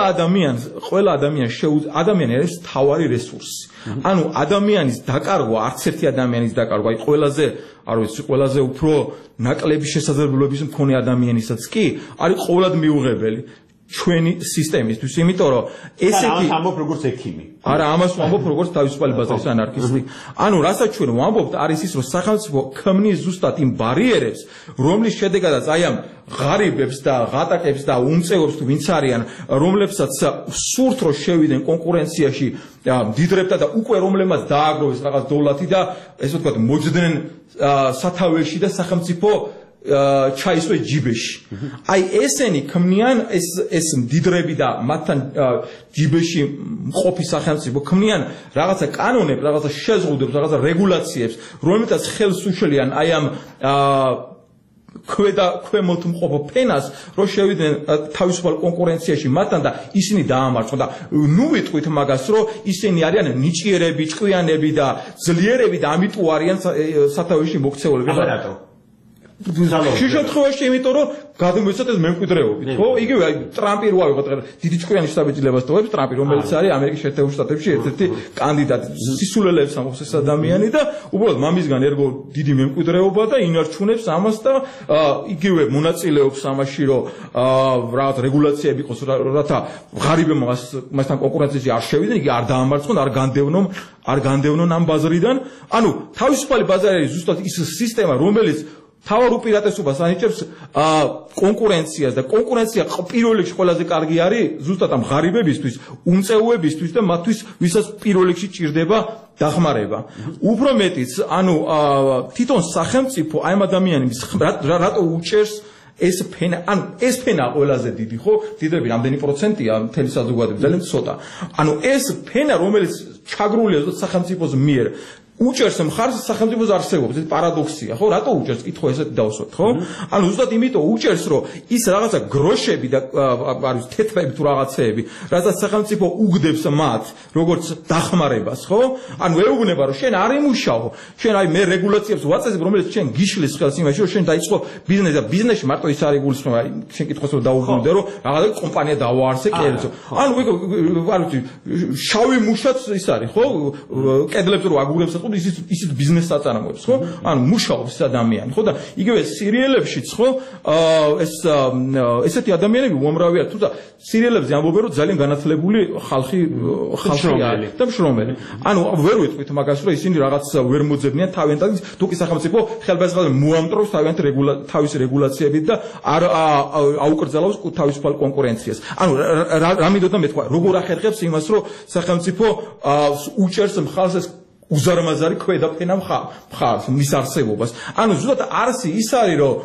ადამიანი არის თავარი რესურსი. ანუ ადამიანის დაკარგვა, არც ერთი ადამიანის დაკარგვა, აი ყველაზე უფრო ნაკლები შესაძლებლობების მქონე ადამიანისაც კი არის ყოველად მიუღებელი ჩვენი სისტემისთვის, იმიტომ რომ ესეთი ამბობ როგორც ექიმი. არა, ამას ვამბობ როგორც თავისუფალი ბაზრის ანარქისტი. ანუ რასაც ჩვენ ვამბობთ, არის ის, რომ სახელმწიფო ქმნის ზუსტად იმ ბარიერებს, რომლის შედეგადაც აი ამ ღარიბებს და ღატაკებს და უმწევრებს თუ ვინც არიან, რომლებსაც სურთ რომ შევიდნენ კონკურენციაში დიდრებთან და უკვე რომლებმაც დააგროვეს რაღაც დოვლათი და ესე ვთქვათ მოძდნენ სათავეში და სახელმწიფო ჩაისვეს ჯიბეში. აი ესენი ქმნიან ეს დიდრები და მათთან ჯიბეში მყოფი სახელმწიფო ქმნიან რაღაცა კანონებს, რაღაცა შეზღუდვებს, რაღაცა რეგულაციებს, რომელთაც ხელს უშლიან აი ამ ქვემოთ მყოფ ფენას, რომ შევიდნენ თავისუფალ კონკურენციაში მათთან და ისინი დაამარცხონ და ნუ ვიტყვით მაგას, რომ ისინი არიან ნიჭიერები, ჭკვიანები და ძლიერები და ამიტომ არიან სათავეში მოქცეულები. აბა რატო? ხშირ შემთხვევაში იმიტომ რომ გადმოიცათ ეს მემკვიდრეობით ხო იგივე აი ტრამპი რო ავიღოთ დიდი ჭკვიანი შტაბეჭდილებას თოვებს ტრამპი რომელიც არის ამერიკის შეერთებულ შტატებში ერთ-ერთი კანდიდატი სისულელეებს ამოხს ეს ადამიანი და უბრალოდ მამისგან ერგო დიდი მემკვიდრეობა და ინარჩუნებს ამას და იგივე მონაწილეობს ამაში რომ რაღაც რეგულაციები იყოს რათა ღარიბე მასთან კონკურენციაში არ შევიდნენ იგი არ დაამარცხონ არ განდევნონ ამ ბაზრიდან ანუ თავისუფალი ბაზარი არის ზუსტად ის სისტემა რომელიც თავარ უპირატესობას ანიჭებს კონკურენციას და კონკურენცია პირველ რიგში ყველაზე კარგი არის ზუსტად ამ ღარიბებისთვის, უმწეუებისთვის და მათთვის ვისაც პირველ რიგში ჭირდება დახმარება. უფრო მეტიც, ანუ თვითონ სახელმწიფო აი ამ ადამიანების რატო უჭერს ეს ფენა, ანუ ეს ფენა ყველაზე დიდი, ხო? დიდები რამდენი პროცენტია მთელი საზოგადოების ძალიან ცოტა. ანუ ეს ფენა, რომელიც ჩაგრულია ზუსტად სახელმწიფოს მიერ უჭერს მხარს სახელმწიფოს არსებობს ეს პარადოქსია ხო რატო უჭერს კითხვა ესეთ დავსვათ ხო ანუ ზუსტად იმიტომ უჭერს რომ ის რაღაცა გროშები და არის თეთრები თუ რაღაცეები რასაც სახელმწიფო უგდებს მათ როგორც დახმარებას ხო ანუ ეუბნება რომ შენ არ იმუშაო შენ აი მე რეგულაციებს ვაწესებ რომელიც შენ გიშლის ხელს იმაში რომ შენ დაიწყო ბიზნესი და ბიზნესში მარტო ის არ იგულისხმება აი შენ კითხავს რომ დაუბრუნდე რომ რაღაცა კომპანია დავაარსე კერძო ანუ ანუ შავი მუშაც ის არის ხო კედლებს რო აგურებს ისიც ბიზნესს აწარმოებს ხო? ანუ მუშაობს ადამიანი, ხო და იგივე სერიალებშიც ხო ესეთი ადამიანები უამრავია, თუმცა სერიალებზე ამბობენ რომ ძალიან განათლებული ხალხია და მშრომელი. ანუ ვერ ვიტყვით მაგას რომ ისინი რაღაც ვერ მოძებნიან თავიანთად თუ კი სახელმწიფო ხელბაზრად მოამტრობს თავის რეგულაციებით და არ აუკრძალავს თავისუფალ კონკურენციას. ანუ რა მინდოდა მე თქვა, როგორ ახერხებს იმას რომ სახელმწიფო უჭერს მხარს ეს უზარმაზარი ქვედაფენა მხარს მის არსებობას. ანუ ზუსტად არსი ის არის რომ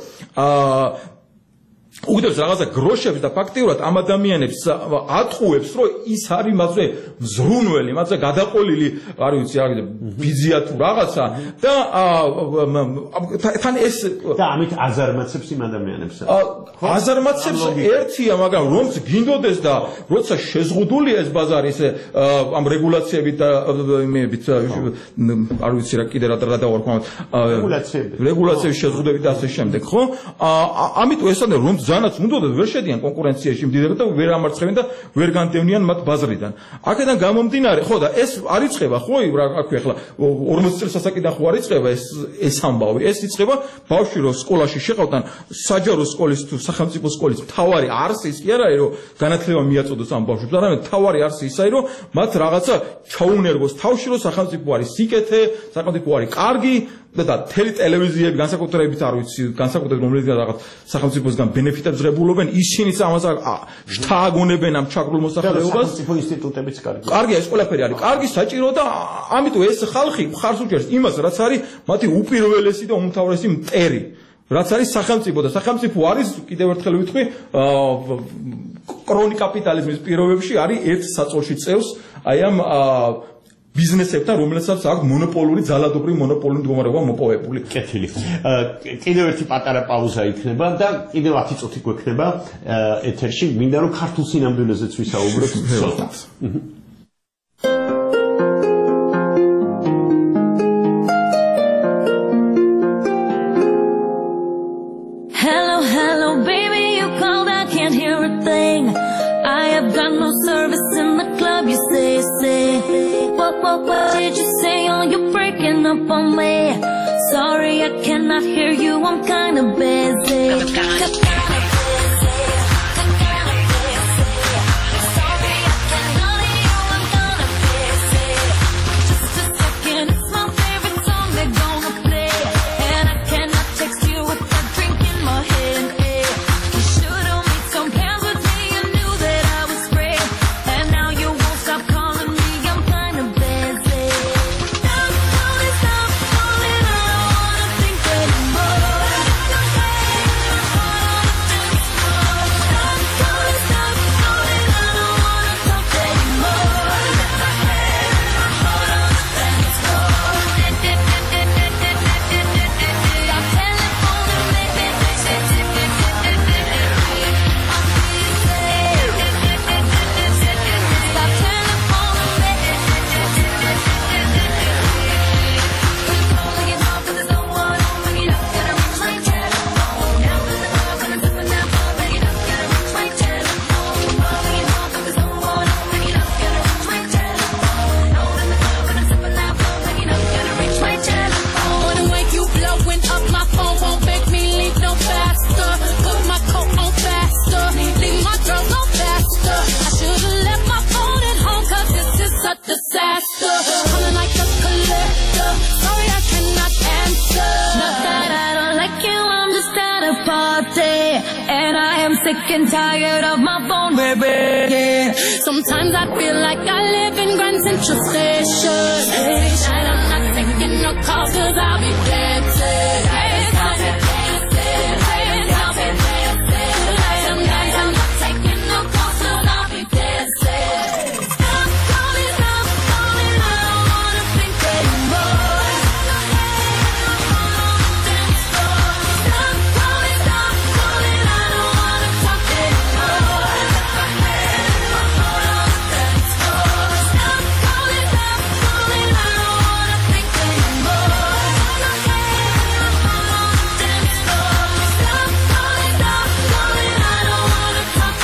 უგდებს რაღაცა გროშებს და ფაქტიურად ამ ადამიანებს ატყუებს რომ ის არის მათზე მზრუნველი, მათზე გადაყოლილი, არ ვიცი რა ბიზია თუ რაღაცა და თან ეს და ამით აზარმაცებს იმ ადამიანებს. აზარმაცებს ერთია, მაგრამ რომც გინდოდეს და როცა შეზღუდულია ეს ბაზარი ესე ამ რეგულაციებით და იმებით არ ვიცი რა კიდე რა დავარქვათ რეგულაციების შეზღუდებით და ასე შემდეგ, ხო? ამიტომ ეს არის რომ ზანაც უნდათ ვერ შედიან კონკურენციაში მდიდრად და ვერ ამარცხებენ და ვერ განდევნიან მათ ბაზრიდან. აქედან გამომდინარე, ხო და ეს არ იწყება, ხო, რა აქვე ახლა 40 წელს ასაკიდან ხო არ იწყება ეს ამბავი. ეს იწყება ბავშვი რო სკოლაში შეყავთან საჯარო სკოლის თუ სახელმწიფო სკოლის მთავარი არსი ის კი არ არის რომ განათლება მიაწოდოს ამ ბავშვებს, არამედ მთავარი არსი ის არის რომ მათ რაღაცა ჩაუნერგოს თავში რომ სახელმწიფო არის სიკეთე, სახელმწიფო არის კარგი და თელი ტელევიზიები განსაკუთრებით არ ვიცი განსაკუთრებით რომელიც რაღაც სახელმწიფოსგან ბენეფიტებს ღებულობენ ისინიც ამას შთააგონებენ ამ ჩაგრულ მოსახლეობას სახელმწიფო ინსტიტუტებიც კარგია კარგია ეს ყველაფერი არის კარგი საჭირო და ამიტომ ეს ხალხი მხარს უჭერს იმას რაც არის მათი უპირველესი და უმთავრესი მტერი რაც არის სახელმწიფო და სახელმწიფო არის კიდევ ერთხელ ვიტყვი კრონიკ კაპიტალიზმის პირობებში არის ერთ საწოლში წევს აი ამ ბიზნესებთან, რომელსაც აქვს მონოპოლური ძალადობრივი მონოპოლური მდგომარეობა მოპოვებული. კეთილი. კიდევ ერთი პატარა პაუზა იქნება და კიდევ 10 წუთი გვექნება ეთერში. მინდა რომ ქართულ სინამდვილეზეც ვისაუბროთ ცოტა. Hello, hello, baby, you called, I can't hear a thing. I have got no service in the club, you say. What did you say? Oh, you're breaking up on me. Sorry, I cannot hear you, I'm kinda busy. all day, and I am sick and tired of my phone ringing. Sometimes I feel like I live in Grand Central Station. Every night I'm not taking no calls 'cause I'll be dancing. Some nights I'm not taking no calls 'cause I'll be dancing. Stop calling, I don't wanna think anymore. Stop calling, I don't wanna talk anymore. Stop calling, I don't wanna think anymore. Stop calling, I don't wanna talk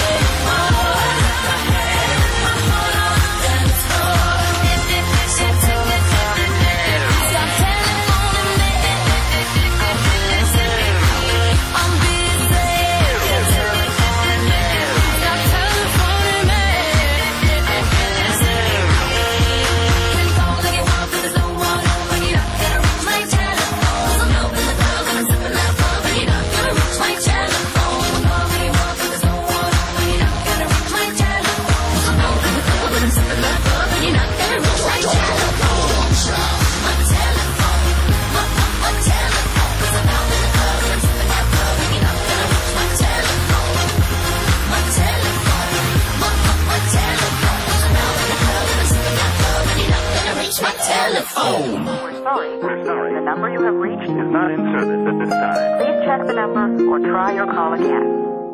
We're sorry. The number you have reached is not in service at this time. Please check the number or try your call again.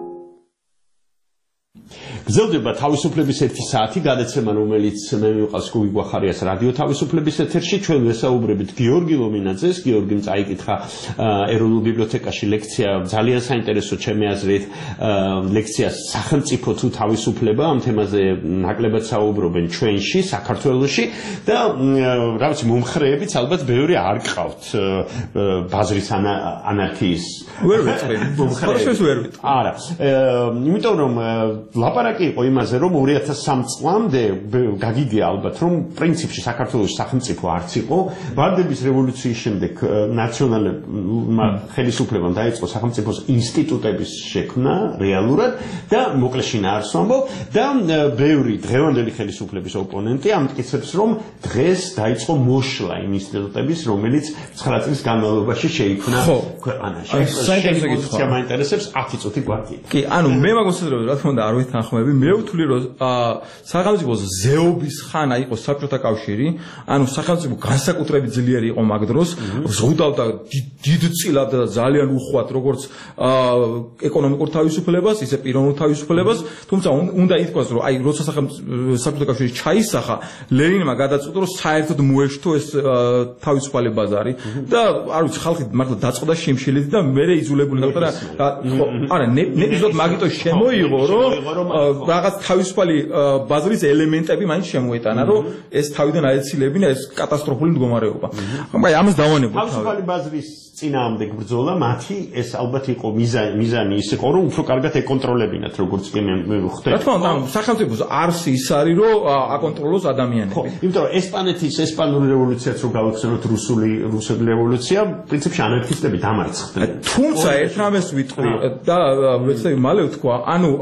გრძელდება თავისუფლების 1 საათი გადაცემა, რომელიც მე მივყავს გუგი გვახარიას რადიო თავისუფლების ეთერში. ჩვენ ვესაუბრებით გიორგი ლომინაძეს. გიორგიმ წაიკითხა ეროვნულ ბიბლიოთეკაში ლექცია, ძალიან საინტერესო ჩემი აზრით, ლექცია სახელმწიფო თუ თავისუფლება. ამ თემაზე ნაკლებად საუბრობენ ჩვენში, საქართველოში და რა ვიცი, მომხრეებიც ალბათ ბევრი არ გყავთ ბაზრის ანარქიის. ვერ ვიტყვი. პროცესს ვერ ვიტყვი. არა. იმიტომ რომ ლაპარაკი იყო იმაზე, რომ 2003 წლამდე გაგიგია ალბათ, რომ პრინციპში საქართველოს სახელმწიფო არც იყო. ვარდების რევოლუციის შემდეგ ნაციონალურმა ხელისუფლებამ დაიწყო სახელმწიფოს ინსტიტუტების შექმნა რეალურად და მოკლე შინაარსს ვამბობ და ბევრი დღევანდელი ხელისუფლების ოპონენტი ამტკიცებს, რომ დღეს დაიწყო მოშლა იმ ინსტიტუტების, რომელიც 9 წლის განმავლობაში შეიქმნა ქვეყანაში. საინტერესო კითხვა. მაინტერესებს 10 წუთი გვაქვს. კი, ანუ მე მაგოსაძრები რა თქმა უნდა არ ვეთანხმები. მე ვთვლი რომ სახელმწიფოს ზეობის ხანა იყო საბჭოთა კავშირი, ანუ სახელმწიფო განსაკუთრებით ძლიერი იყო მაგ დროს, ზღუდავდა დიდწილად და ძალიან უხვად როგორც ეკონომიკურ თავისუფლებას, ისე პიროვნულ თავისუფლებას, თუმცა უნდა ითქვას, რომ აი როცა საბჭოთა კავშირი ჩაისახა, ლენინმა გადაწყვიტა, რომ საერთოდ მოეშთო ეს თავისუფალი ბაზარი და არ ვიცი, ხალხი მართლა დაწყდა შიმშილით და მე იძულებული გახდა რა არა, ნებისმიერ მაგიტო შემოიღო, რომ რაღაც თავისუფალი ბაზრის ელემენტები მაინც შემოეტანა, რომ ეს თავიდან აეცილებინა ეს კატასტროფული მდგომარეობა. აი ამას დავანებოთ. თავისუფალი ბაზრის წინააღმდეგ ბრძოლა მათი ეს ალბათ იყო მიზანი ის იყო, რომ უფრო კარგად ეკონტროლებინათ, როგორც კი მე ვხვდები. რა თქმა უნდა, სახელმწიფოს არს ის არის, რომ აკონტროლოს ადამიანები. იმიტომ რომ ესპანეთის ესპანური რევოლუციაც რო გავიხსენოთ რუსული რევოლუცია, პრინციპში ანარქისტები დამარცხდნენ. თუმცა ერთ რამეს ვიტყვი და ვეცდები მალე ვთქვა, ანუ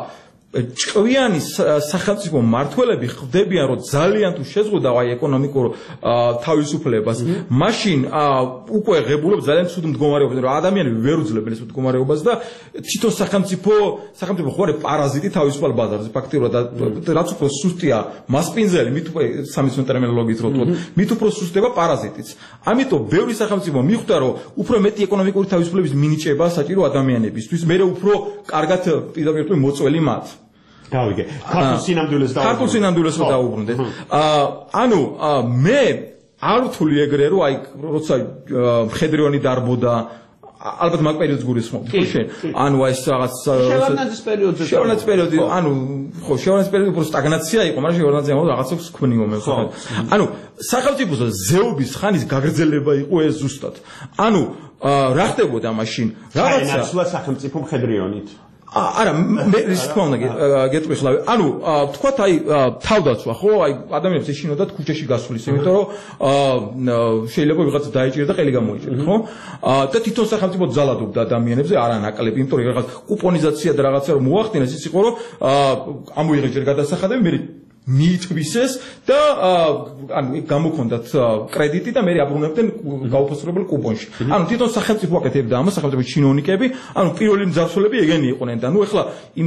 ჭკვიანი სახელმწიფო მმართველები ხვდებიან, რომ ძალიან თუ შეზღუდავ აი ეკონომიკურ თავისუფლებას, მაშინ უკვე ღებულობს ძალიან ცუდ მდგომარეობას, რომ ადამიანები ვერ უძლებენ ეს მდგომარეობას და თვითონ სახელმწიფო ხო არის პარაზიტი თავისუფალ ბაზარზე ფაქტიურად და რაც უფრო სუსტია მასპინძელი, მით უფრო სამეცნიერო ტერმინოლოგიით რო ვთქვათ, მით უფრო სუსტდება პარაზიტიც. ამიტომ ბევრი სახელმწიფო მიხვდა, რომ უფრო მეტი ეკონომიკური თავისუფლების მინიჭება საჭირო ადამიანებისთვის, მე უფრო კარგად პირდაპირ მოწველი მათ. დავიგე. ქართულ სინამდვილეს დავუბრუნდეთ. ანუ მე არ ვთვლი ეგრე, რომ აი როცა მხედრიონი დარბოდა ალბათ მაგ პერიოდს გულისხმობთ, ხო შენ? ანუ აი ეს რაღაც შევარდნაძის პერიოდზე. შევარდნაძის პერიოდი, ანუ ხო, შევარდნაძის პერიოდი უფრო სტაგნაცია იყო, მაგრამ შევარდნაძე ამბობს რაღაცებს ქმნიო მე ხო. ანუ სახელმწიფოს ზეობის ხანის გაგრძელება იყო ეს ზუსტად. ანუ რა ხდებოდა მაშინ? რაღაცა სახელმწიფო მხედრიონით. არა მე ის თქმა უნდა გეტყვი ხლავი ანუ თქვათ აი თავდაცვა ხო აი ადამიანებს ეშინოდათ ქუჩაში გასulis იმიტომ რომ შეიძლება ვიღაცა დაიჭირა და ყელი გამოიჭირა ხო და თვითონ სახელმწიფო ძალადობდა ადამიანებზე არა ნაკლები იმიტომ რომ რაღაც კუპონიზაცია და რაღაცა რომ მოახდინეს ის იყო რომ ამოიღეს ჯერ გადასახადები მე მიიწვისეს და ანუ გამოქონდათ კრედიტი და მე აბრუნებდნენ გაუფასებელ კუპონში. ანუ თვითონ სახელმწიფო აკეთებდა ამას, სახელმწიფო ჩინოვნიკები, ანუ პირველი მძარცველები ეგენი იყვნენ და ნუ ეხლა იმ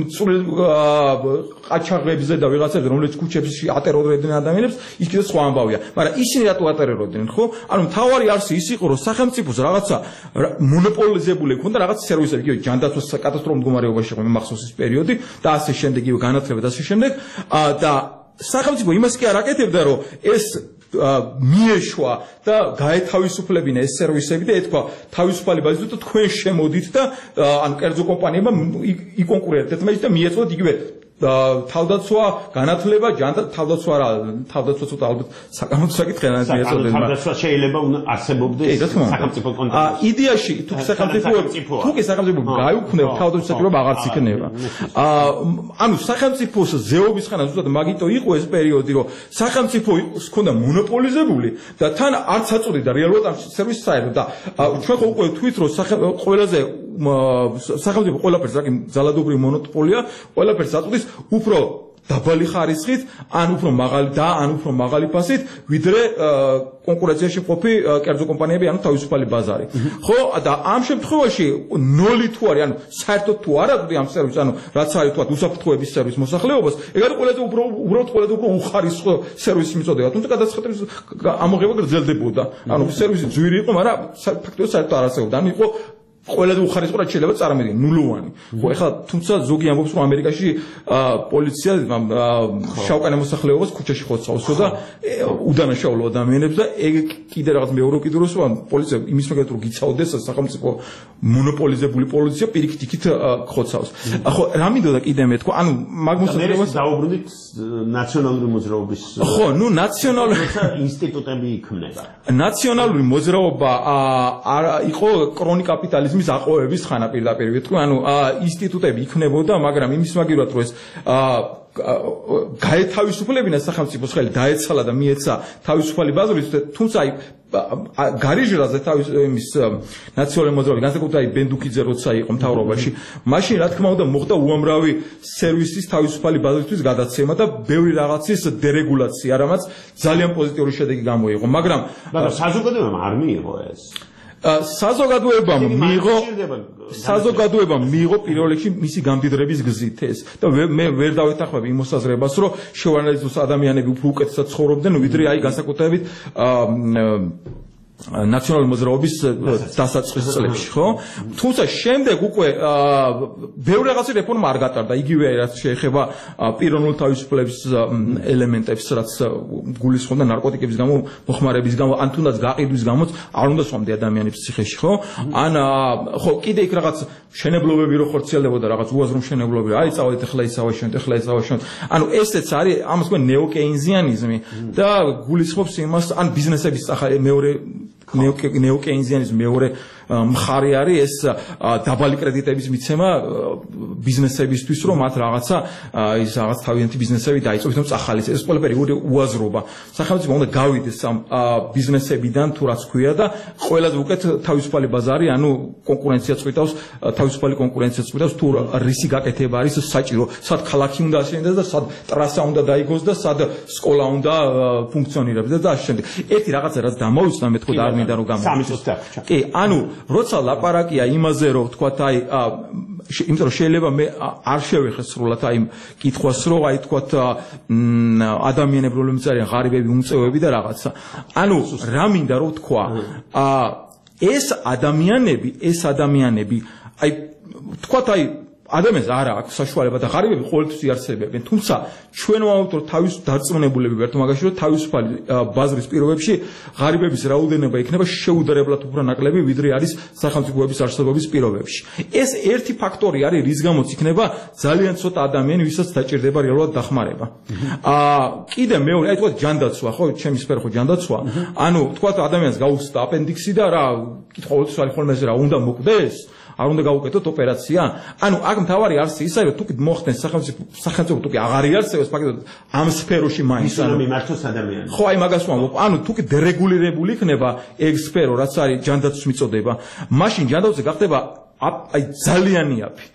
ყაჩაღებზე და ვიღაცებზე რომლებიც ქუჩებში ატერორებდნენ ადამიანებს, ის კიდე სხვა ამბავია. მაგრამ ისინი რატო ატერორებდნენ, ხო? ანუ მთავარი არსი ის იყო, რომ სახელმწიფოს რაღაცა მონოპოლიზებული ქონდა რაღაც სერვისები, კი ჯანდაცვის კატასტროფულ მდგომარეობაში იყო მახსოვს ის პერიოდი და ასე შემდეგ იგივე განათლება და ასე შემდეგ და სახელმწიფო იმას კი არ აკეთებდა რომ ეს მიეშვა და გაეთავისუფლებინა ეს სერვისები და ეთქვა თავისუფალი ბაზით და თქვენ შემოდით და ანუ კერძო კომპანიებმა იკონკურირებთ ერთმანეთს და მიეწოდათ იგივე თავდაცვა, განათლება, თავდაცვა რა, თავდაცვა ცოტა ალბათ საკამათო საკითხია რა მიეწოდება. თავდაცვა შეიძლება არსებობდეს სახელმწიფო კონტექსტში. იდეაში თუ სახელმწიფო გაიუქმება თავდაცვის საჭიროება აღარც იქნება. ანუ სახელმწიფოს ზეობის ხანა ზუსტად მაგიტო იყო ეს პერიოდი, რომ სახელმწიფო ჰქონდა მონოპოლიზებული და თან არც აწოდიდა რეალურად ამ სერვისს საერთოდ და ჩვენ ხო უკვე თქვით რომ ყველაზე სახელმწიფო ყველაფერს რაკი ძალადობრივი მონოპოლია, ყველაფერს აწოდის უფრო დაბალი ხარისხით, ან უფრო მაღალი და ან უფრო მაღალი ფასით, ვიდრე კონკურენციაში მყოფი კერძო კომპანიები, ანუ თავისუფალი ბაზარი. ხო, და ამ შემთხვევაში ნოლი თუ არის, ანუ საერთოდ თუ არ აქვს ამ სერვისს, ანუ რაც არის თქვა უსაფრთხოების სერვის მოსახლეობას, ეგ არის ყველაზე უბრალოდ ყველაზე უფრო უხარისხო სერვისი მიწოდება. თუმცა გადაწყვეტილების ამოღება გრძელდებოდა. ანუ სერვისი ძვირი იყო, მაგრამ ფაქტობრივად საერთოდ არ არსებობდა. ანუ იყო ყველაზე უხარისხო რაც შეიძლება წარმოვიდგინოთ ნულოვანი. ხო, ეხლა თუმცა ზოგი ამბობს რომ ამერიკაში პოლიცია შავკანა მოსახლეობას ქუჩაში ხოცავსო და უდანაშაულო ადამიანებს და ეგ კიდე რაღაც მეორე კიდუროს რომ პოლიცია იმის მაგათ რომ გიცავდეს სახელმწიფო მონოპოლიზებული პოლიცია პირიქით იქით ხოცავს. ხო, რა მინდოდა კიდე მე თქვა, ანუ მაგ მოსახლეობას დაუბრუნდით ნაციონალური მოძრაობის ხო, ნუ ნაციონალური ინსტიტუტები იქმნება. ნაციონალური მოძრაობა იყო კრონიკ კაპიტალიზმის აყვავების ხანა პირდაპირ ვიტყვი, ანუ ინსტიტუტები იქნებოდა, მაგრამ იმის მაგივრად რომ ეს გაეთავისუფლებინა სახელმწიფოს ხელი დაეცალა და მიეცა თავისუფალი ბაზრით, თუმცა აი გარიჟრაზე თავის იმის ნაციონალური მოძრაობის განსაკუთრებით ბენდუკიძე როცა იყო მთავრობაში, მაშინ რა თქმა უნდა მოხდა უამრავი სერვისის თავისუფალი ბაზრისთვის გადაცემა და ბევრი რაღაცის დერეგულაცია, რამაც ძალიან პოზიტიური შედეგი გამოიღო, მაგრამ საზოგადოებამ არ მიიღო ეს საზოგადოებამ მიიღო პირველ რიგში მისი გამდიდრების გზით ეს და მე ვერ დავეთანხმები იმ მოსაზრებას რომ შევანალიზოს ადამიანები უფრო უკეთესად ცხოვრობდნენ ვიდრე აი განსაკუთრებით ნაციონალური მოძრაობის დასაწყის წლებში, ხო? თუმცა შემდეგ უკვე ბევრი რაღაცი რეფორმა არ გატარდა, იგივე რაც შეეხება პიროვნული თავისუფლების ელემენტებს, რაც გულისხმობდა ნარკოტიკების გამო, მოხმარების გამო, ან თუნდაც გაყიდვის გამოც არ უნდა სვამდე ადამიანებს ციხეში, ხო? ან ხო, კიდე იქ რაღაც მშენებლობები რო ხორციელდებოდა, რაღაც უაზრო მშენებლობები, აი წავედით ახლა ის ავაშენოთ, ახლა ის ავაშენოთ. ანუ ესეც არის ამას ქვენ ნეოკეინზიანიზმი და გულისხმობს იმას, ან ბიზნესების მეორე ნეოკეინზიანიზმის მეორე მხარე არის ეს დაბალი კრედიტების მიცემა ბიზნესებისთვის, რომ მათ რაღაცა ის რაღაც თავიანთი ბიზნესები დაიწყოს, რომ წახალის ეს ყველაფერი უაზრობა. სახელმწიფო უნდა გავიდეს ამ ბიზნესებიდან თუ რაც ქვია და ყველაზე უკეთ თავისუფალი ბაზარი, ანუ კონკურენცია წვითავს, თავისუფალი კონკურენცია წვითავს, თუ რისი გაკეთება არის საჭირო, სად ქალაქი უნდა აშენდეს და სად ტრასა უნდა დაიგოს და სად სკოლა უნდა ფუნქციონირებს და ასე შემდეგ. ერთი რაღაცა რაც დამოუცდა მე თქო და არ მინდა რომ გამოვიდეს. კი, ანუ როცა ლაპარაკია იმაზე რომ თქვათ აი იმიტომ რომ შეიძლება მე არ შევეხე სრულად აი კითხვას რომ აი თქვათ ადამიანები რომლებიც არიან ღარიბები, უმწევები და რაღაცა. ანუ რა მინდა რომ თქვა ეს ადამიანები აი თქვათ აი ადამიანს არ აქვს საშუალება და ღარიბები ყოველთვის იარსებებენ, თუმცა ჩვენ ვამბობთ რომ თავის დარწმუნებულები ვართ მაგაში რომ თავისუფალი ბაზრის პირობებში ღარიბების რაოდენობა იქნება შეუდარებლად უფრო ნაკლები ვიდრე არის სახელმწიფოების არსებობის პირობებში. ეს ერთი ფაქტორი არის რის გამოც იქნება ძალიან ცოტა ადამიანი ვისაც დაჭირდება რეალურად დახმარება. კიდე მეორე აი თქვათ ჯანდაცვა, ხო, ჩემი სფერო ხო ჯანდაცვა. ანუ თქვათ ადამიანს გაუხსნა აპენდიქსი და რა კითხულობს არის ხოლმე რა უნდა მოკვდეს? არ უნდა გაუკეთოთ ოპერაცია. ანუ აქ მთავარი არსი ისა რომ თუკი მოხდენ სახელმწიფო თუკი აღარ იარსებებს ფაქტობრივად ამ სფეროში მაინც ანუ მიმართოს ადამიანს. ხო, აი მაგას ვამბობ. ანუ თუკი დერეგულირებული იქნება ეგ სფერო, რაც არის ჯანდაცვის მიწოდება, მაშინ ჯანდაცვაზე გახდება აი ძალიან იაფი.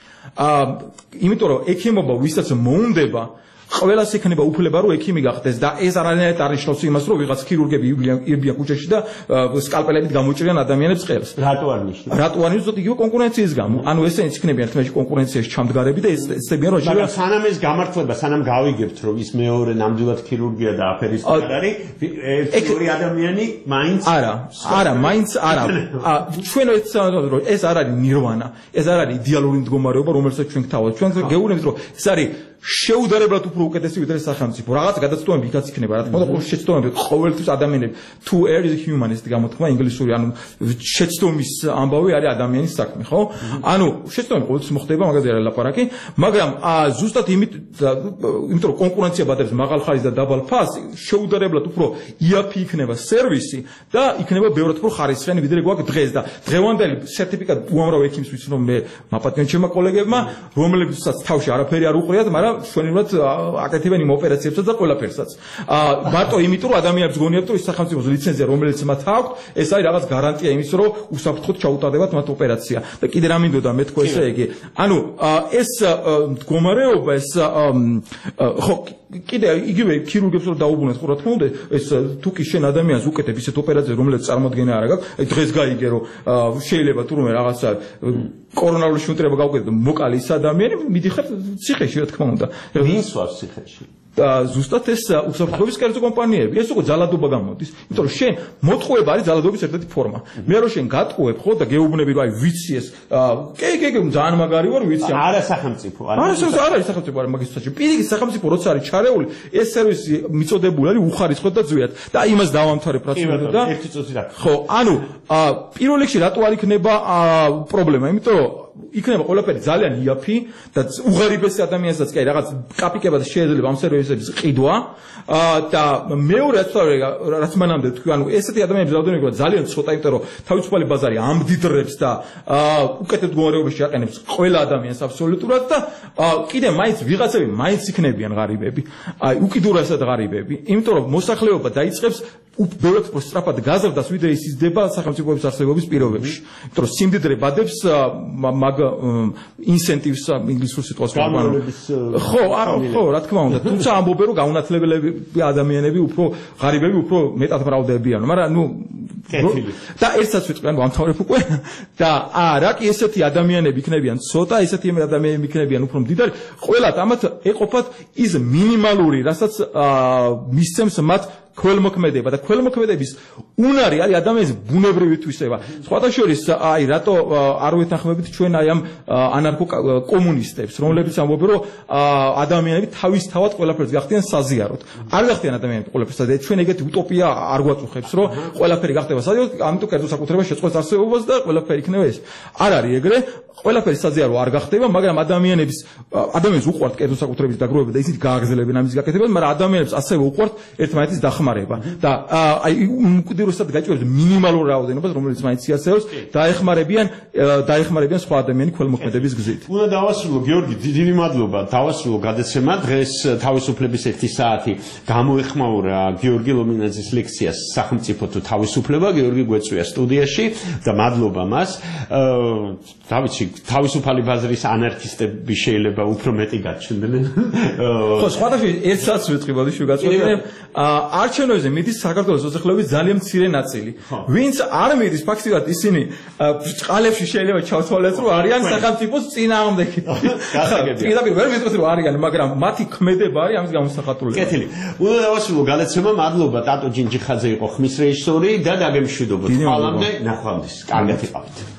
იმიტომ რომ ექიმობა ვისაც მოუნდება ყველას ექნება უფლება რომ ექიმი გახდეს და ეს არანაირად არ ნიშნავს იმას რომ ვიღაც ქირურგები იბიან ქუჩაში და სკალპელებით გამოჭრიან ადამიანებს ყელს. რატო არ ნიშნავს? რატო არ ნიშნავს? იგივე კონკურენციის გამო. ანუ ესენიც იქნებიან თქმაში კონკურენციაში ჩამდგარები და ეცდებიან რომ მაგრამ სანამ ეს გამართლება, სანამ გავიგებთ რომ ის მეორე ნამდვილად ქირურგია და აფერისტი არ არის, ერთი ადამიანი მაინც არა, მაინც არა. ჩვენ ეს არ არის ნირვანა, ეს არ არის იდეალური მდგომარეობა, რომელსაც ჩვენ გთავაზობთ. ჩვენ გეუბნებით რომ ეს არის შეუდარებლად უფრო უკეთესი ვიდრე სახელმწიფო. რაღაც გადაცდომები იქაც იქნება, რა თქმა უნდა, შეცდომები ყოველთვის ადამიანები to err is human ის გამოთქმა ინგლისური, ანუ შეცდომის ამბავი არის ადამიანის საქმე, ხო? ანუ შეცდომები ყოველთვის მოხდება, მაგაზე არ ლაპარაკი, მაგრამ ზუსტად იმიტომ რომ კონკურენცია ბადებს მაღალ ხარისხს და დაბალ ფასს, შეუდარებლად უფრო იაფი იქნება სერვისი და იქნება ბევრად უფრო ხარისხიანი ვიდრე გვაქვს დღეს და დღევანდელი სერტიფიკატ უამრავ ექიმს ვიცი რომ მე მაპატიონ ჩემმა კოლეგებმა, რომლებსაც თავში არაფერი არ უყრიათ, მაგრამ შვენივრად აკეთებენ იმ ოპერაციებსაც და ყველაფერსაც. მარტო იმიტომ რომ ადამიანებს გონიათ რომ ის სახელმწიფოს ლიცენზია რომელიც მათ აქვს, ეს არის რაღაც გარანტია იმის რომ უსაფრთხოდ ჩაუტარდებათ მათ ოპერაცია. და კიდე რა მინდოდა მე თქვა ესე იგი. ანუ ეს მდგომარეობა ეს ხო კიდე იგივე ქირურგებს რომ დაუბრუნეთ ხო რა თქმა უნდა ეს თუ კი შენ ადამიანს უკეთებ ისეთ ოპერაციას რომელიც წარმოადგენა არ აქვს, აი დღეს გაიგე რომ შეიძლება თურმე რაღაცა კორონალური შუნტრება გავუკეთებ მოკალი ის ადამიანი მიდიხარ ციხეში რა თქმა უნდა. ვის ვარ ციხეში? ზუსტად ეს უსაფრთხოების კერძო კომპანიები, ეს უკვე ძალადობა გამოდის. იმიტომ რომ შენ მოტყუება არის ძალადობის ერთ-ერთი ფორმა. მე რომ შენ გატყუებ ხო და გეუბნები რომ აი ვიცი ეს კი ძალიან მაგარი ვარ ვიცი. არა სახელმწიფო, არა სახელმწიფო, არა მაგის საჭირო. პირიქით სახელმწიფო როცა არის ჩარეული, ეს სერვისი მიწოდებული არის უხარისხოდ და ძვიად. და იმას დავამთავრებ რაც უნდა და ერთი წუთი რა. ხო, ანუ პირველ რიგში რატო არ იქნება პრობლემა? იმიტომ რომ იქნება ყველაფერი ძალიან იაფი და უღარიბესი ადამიანსაც კი აი რაღაც კაპიკებად შეიძლება ამ სერვისების ყიდვა და მეორე რაც მანამდე თქვი ანუ ესეთი ადამიანების რაოდენობა ძალიან ცოტა იმიტომ რომ თავისუფალი ბაზარი ამდიდრებს და უკეთებ მდგომარეობაში აყენებს ყველა ადამიანს აბსოლუტურად და კიდე მაინც ვიღაცები მაინც იქნებიან ღარიბები აი უკიდურესად ღარიბები იმიტომ რომ მოსახლეობა დაიწყებს უბრალოდ სწრაფად გაზრდას ვიდრე ის იზრდება სახელმწიფოების არსებობის პირობებში იმიტომ რომ სიმდიდრე ბადებს მაგ ინსენტივს ინგლისურ სიტყვას ხო რა თქმა უნდა თუმცა ამბობენ რომ გაუნათლებელი ადამიანები უფრო ღარიბები უფრო მეტად მრავლდებიან მაგრამ ნუ და ერთსაც ვიტყვი ანუ ამთავრებ უკვე და რა კი ესეთი ადამიანები იქნებიან ცოტა ესეთი ადამიანები იქნებიან უფრო მდიდარი ყველათ ამათ ეყოფათ ის მინიმალური რასაც მისცემს მათ ქველმოქმედება და ქველმოქმედების უნარი არის ადამიანის ბუნებრივი თვისება. სხვათა შორის აი რატო არ ვეთანხმებით ჩვენ აი ამ ანარქო კომუნისტებს, რომლებიც ამბობენ რომ ადამიანები თავისთავად ყველაფერს გახდიან საზიაროდ. არ გახდიან ადამიანები ყველაფერს და ჩვენ ეგეთი утоპია არ გვაწუხებს რომ ყველაფერი გახდება საზიაროდ, ამიტომ კერძო საკუთრება შეწყობს არსებობას და ყველაფერი იქნება ეს. არ არის ეგრე, ყველაფერი საზიარო არ გახდება, მაგრამ ადამიანებს უყვართ კერძო საკუთრების დაგროვება და ისინი გააგრძელებენ ამის გაკეთებას, მაგრამ ადამიანებს ასევე უყვართ ერთმანეთის დახმარება და აი უკიდურესად გაჭირვებს მინიმალურ რაოდენობას, რომელიც მაინც იარსებობს, დაეხმარებიან სხვა ადამიანის ქველმოქმედების გზით. უნდა დავასრულო გიორგი, დიდი მადლობა. დავასრულო გადაცემა. დღეს თავისუფლების 1 საათი გამოეხმაურა გიორგი ლომინაძის ლექციას სახელმწიფო თუ თავისუფლება. გიორგი გვეწვია სტუდიაში და მადლობა მას. რა ვიცი, თავისუფალი ბაზრის ანარქისტები შეიძლება უფრო მეტი გაჩნდნენ. ხო, სხვადასხვა ერთსაც ვიტყვი, ბოდიში გაწყვეტინე. არჩევნებზე მიდის საქართველოს მოსახლეობის ძალიან მცირე ნაწილი. ვინც არ მიდის, ფაქტობრივად ისინი წყალებში შეიძლება ჩავთვალეს, რომ არიან სახელმწიფოს წინააღმდეგი. პირდაპირ ვერ ვიტყვით, რომ არიან, მაგრამ მათი ქმედება არის ამის გამოსახატულება. კეთილი. უნდა დავასრულო გადაცემა. მადლობა ტატო ჯინჯიხაძე იყო ხმის რეჟისორი და დაგემშვიდობოთ. ხვალამდე ნახვამდის. კარგად იყავით.